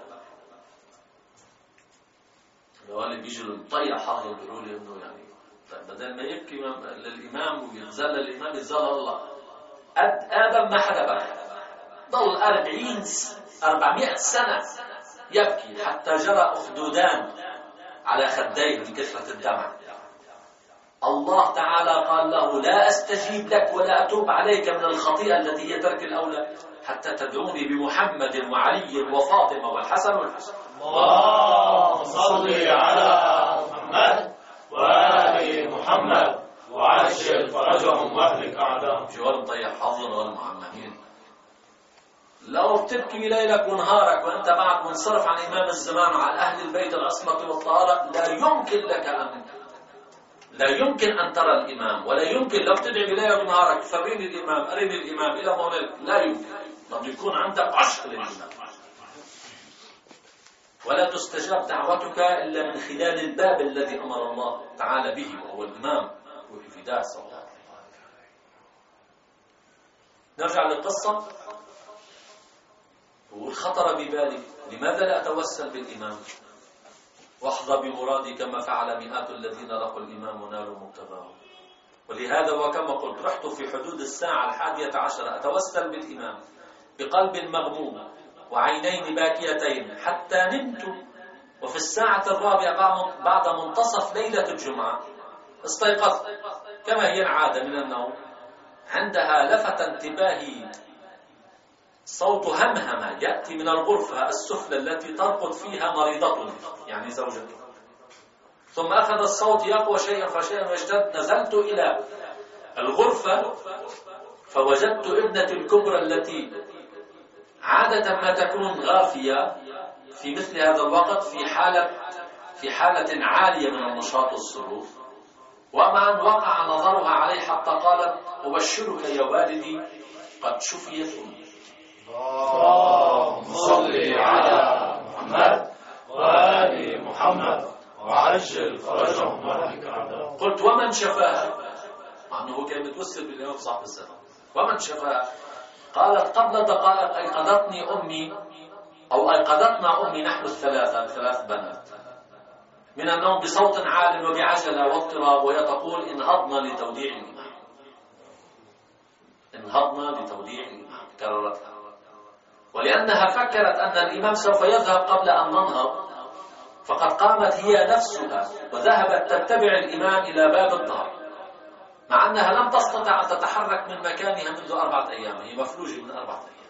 لو اللي بيجي المطيع حاضر بيقول لي إنه يعني بدل ما يبكي للإمام ويتذلل الإمام يتذلل الله. قد آدم ما حدا بكى، ضل أربعين أربعمائة سنة يبكي حتى جرى أخدودان على خديه من كثرة الدمع. الله تعالى قال له: لا أستجيب لك ولا أتوب عليك من الخطيئة التي هي ترك الأولى حتى تدعوني بمحمد وعلي وفاطمة والحسن والحسين. اللهم صل على محمد وآل محمد وعجل فرجهم واهلك أعداءهم. شو هالمطيح حظهم والمعممين. لو بتبكي ليلك ونهارك وأنت بعد منصرف عن إمام الزمان وعن أهل البيت العصمة والطهارة، لا يمكن لك أن لا يمكن أن ترى الإمام، ولا يمكن لو تدعي بليلك ونهارك فريني الإمام أريني الإمام إلى مولك، لا يمكن. لابد يكون عندك عشق للإمام، ولا تستجاب دعوتك إلا من خلال الباب الذي أمر الله تعالى به وهو الإمام والفداء صلى الله عليه وسلم. نرجع للقصة. والخطر ببالي لماذا لا أتوسل بالإمام واحظى بمرادي كما فعل مئات الذين لقوا الإمام ونالوا مقتضاه؟ ولهذا وكما قلت رحت في حدود الساعة الحادية عشرة أتوسل بالإمام بقلب مغموم وعينين باكيتين حتى نمت. وفي الساعة الرابعة بعد منتصف ليلة الجمعة استيقظت كما هي العادة من النوم. عندها لفت انتباهي صوت همهمة يأتي من الغرفة السفلى التي ترقد فيها مريضة يعني زوجتي. ثم أخذ الصوت يقوى شيئا فشيئا واشتد. نزلت إلى الغرفة فوجدت ابنتي الكبرى التي عادة ما تكون غافية في مثل هذا الوقت في حالة في حالة عالية من النشاط والسرور. ومن وقع نظرها عليه حتى قالت: أبشرك يا والدي قد شفيت أمي. اللهم صل على محمد وآل محمد وعجل فرجهم واهلك أعداءهم. قلت: ومن شفاها؟ مع أنه كان متوسل بالإمام صاحب الزمان. ومن شفاها؟ قالت: قبل دقائق أيقظتني أمي أو أيقظتنا أمي نحن الثلاثة ثلاث بنات من النوم بصوت عال وبعجلة واضطراب، وهي تقول: انهضنا لتوديع الإمام، انهضنا لتوديع الإمام، كررتها. ولأنها فكرت أن الإمام سوف يذهب قبل أن ننهض، فقد قامت هي نفسها وذهبت تتبع الإمام إلى باب الدار، مع أنها لم تستطع أن تتحرك من مكانها منذ أربعة أيام، هي مفلوجة من أربعة أيام.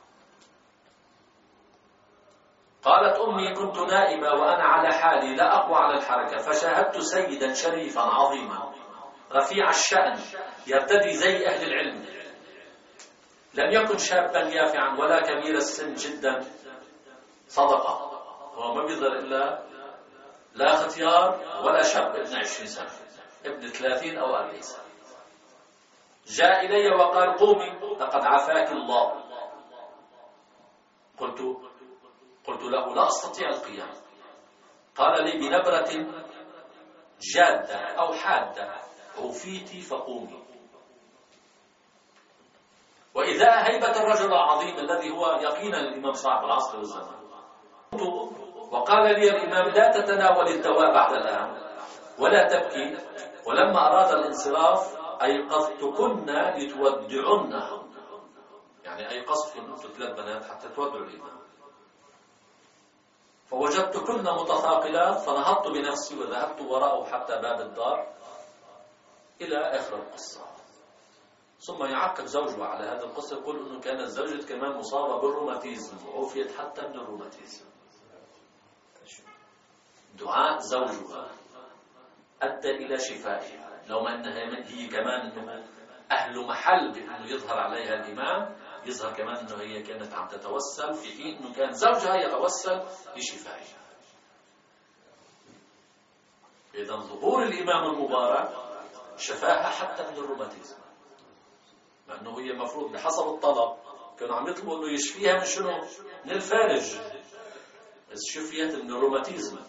قالت أمي: كنت نائمة وأنا على حالي لا أقوى على الحركة، فشاهدت سيدا شريفا عظيما رفيع الشأن يرتدي زي أهل العلم، لم يكن شابا يافعا ولا كبير السن جدا، صدقة، هو ما بيظهر إلا لا ختيار ولا شاب ابن عشرين سنة، ابن ثلاثين أو أربعين سنة. جاء إلي وقال: قومي لقد عافاك الله. قلت قلت له: لا أستطيع القيام. قال لي بنبرة جادة أو حادة: عفيتي فقومي. وإذا هيبة الرجل العظيم الذي هو يقينا الإمام صاحب العصر والزمان. وقال لي الإمام: لا تتناول الدواء بعد الآن ولا تبكي. ولما أراد الانصراف أيقظتكن لتودعن، يعني أيقظتكن أنتم ثلاث بنات حتى تودعوا الإمام. فوجدتكن متثاقلات فنهضت بنفسي وذهبت وراءه حتى باب الدار إلى آخر القصة. ثم يعقب زوجها على هذه القصة، يقول أنه كانت زوجته كمان مصابة بالروماتيزم وعفيت حتى من الروماتيزم. دعاء زوجها أدى إلى شفائها، لو ما أنها هي كمان أنه أهل محل بأنه يظهر عليها الإمام، يظهر كمان أنه هي كانت عم تتوسل في حين أنه كان زوجها يتوسل لشفائها. إذا ظهور الإمام المبارك شفاها حتى من الروماتيزم، مع أنه هي المفروض بحسب الطلب كانوا عم يطلبوا أنه يشفيها من شنو؟ من الفارج، بس شفيت من الروماتيزم.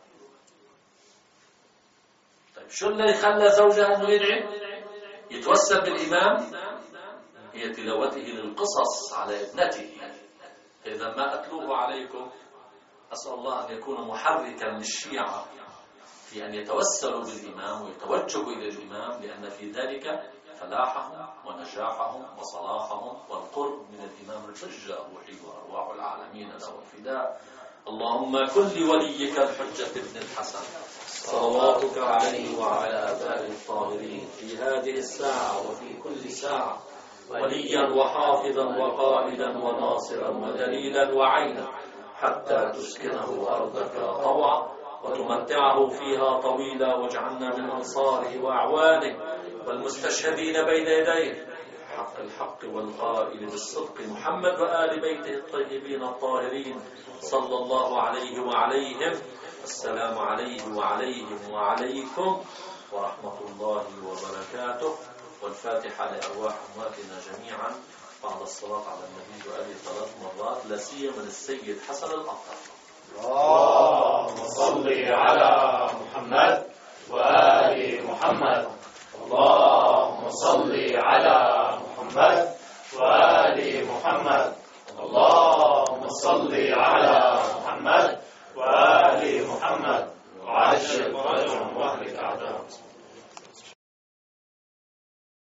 طيب شو اللي خلى زوجها أنه يدعي يتوسل بالإمام؟ هي تلاوته للقصص على ابنته. إذا ما أتلوه عليكم أسأل الله أن يكون محركا للشيعة في أن يتوسلوا بالإمام ويتوجهوا إلى الإمام، لأن في ذلك فلاحهم ونجاحهم وصلاحهم والقرب من الإمام الحجة روحي وأرواح العالمين له الفداء. اللهم كن لوليك الحجة ابن الحسن صلواتك عليه وعلى آبائه الطاهرين في هذه الساعة وفي كل ساعة وليا وحافظا وقائدا وناصرا ودليلا وعينا، حتى تسكنه أرضك طوعا وتمتعه فيها طويلا، واجعلنا من أنصاره وأعوانه والمستشهدين بين يديه حق الحق والقائل بالصدق محمد وآل بيته الطيبين الطاهرين صلى الله عليه وعليهم. السلام عليه وعليهم وعليكم ورحمة الله وبركاته. والفاتحة لأرواح أمواتنا جميعا بعد الصلاة على النبي وآله ثلاث مرات، لا سيما السيد حسن الأطهر. اللهم صل على محمد وآل محمد. اللهم صل على محمد وآل محمد. اللهم صل على محمد وآل محمد وعجل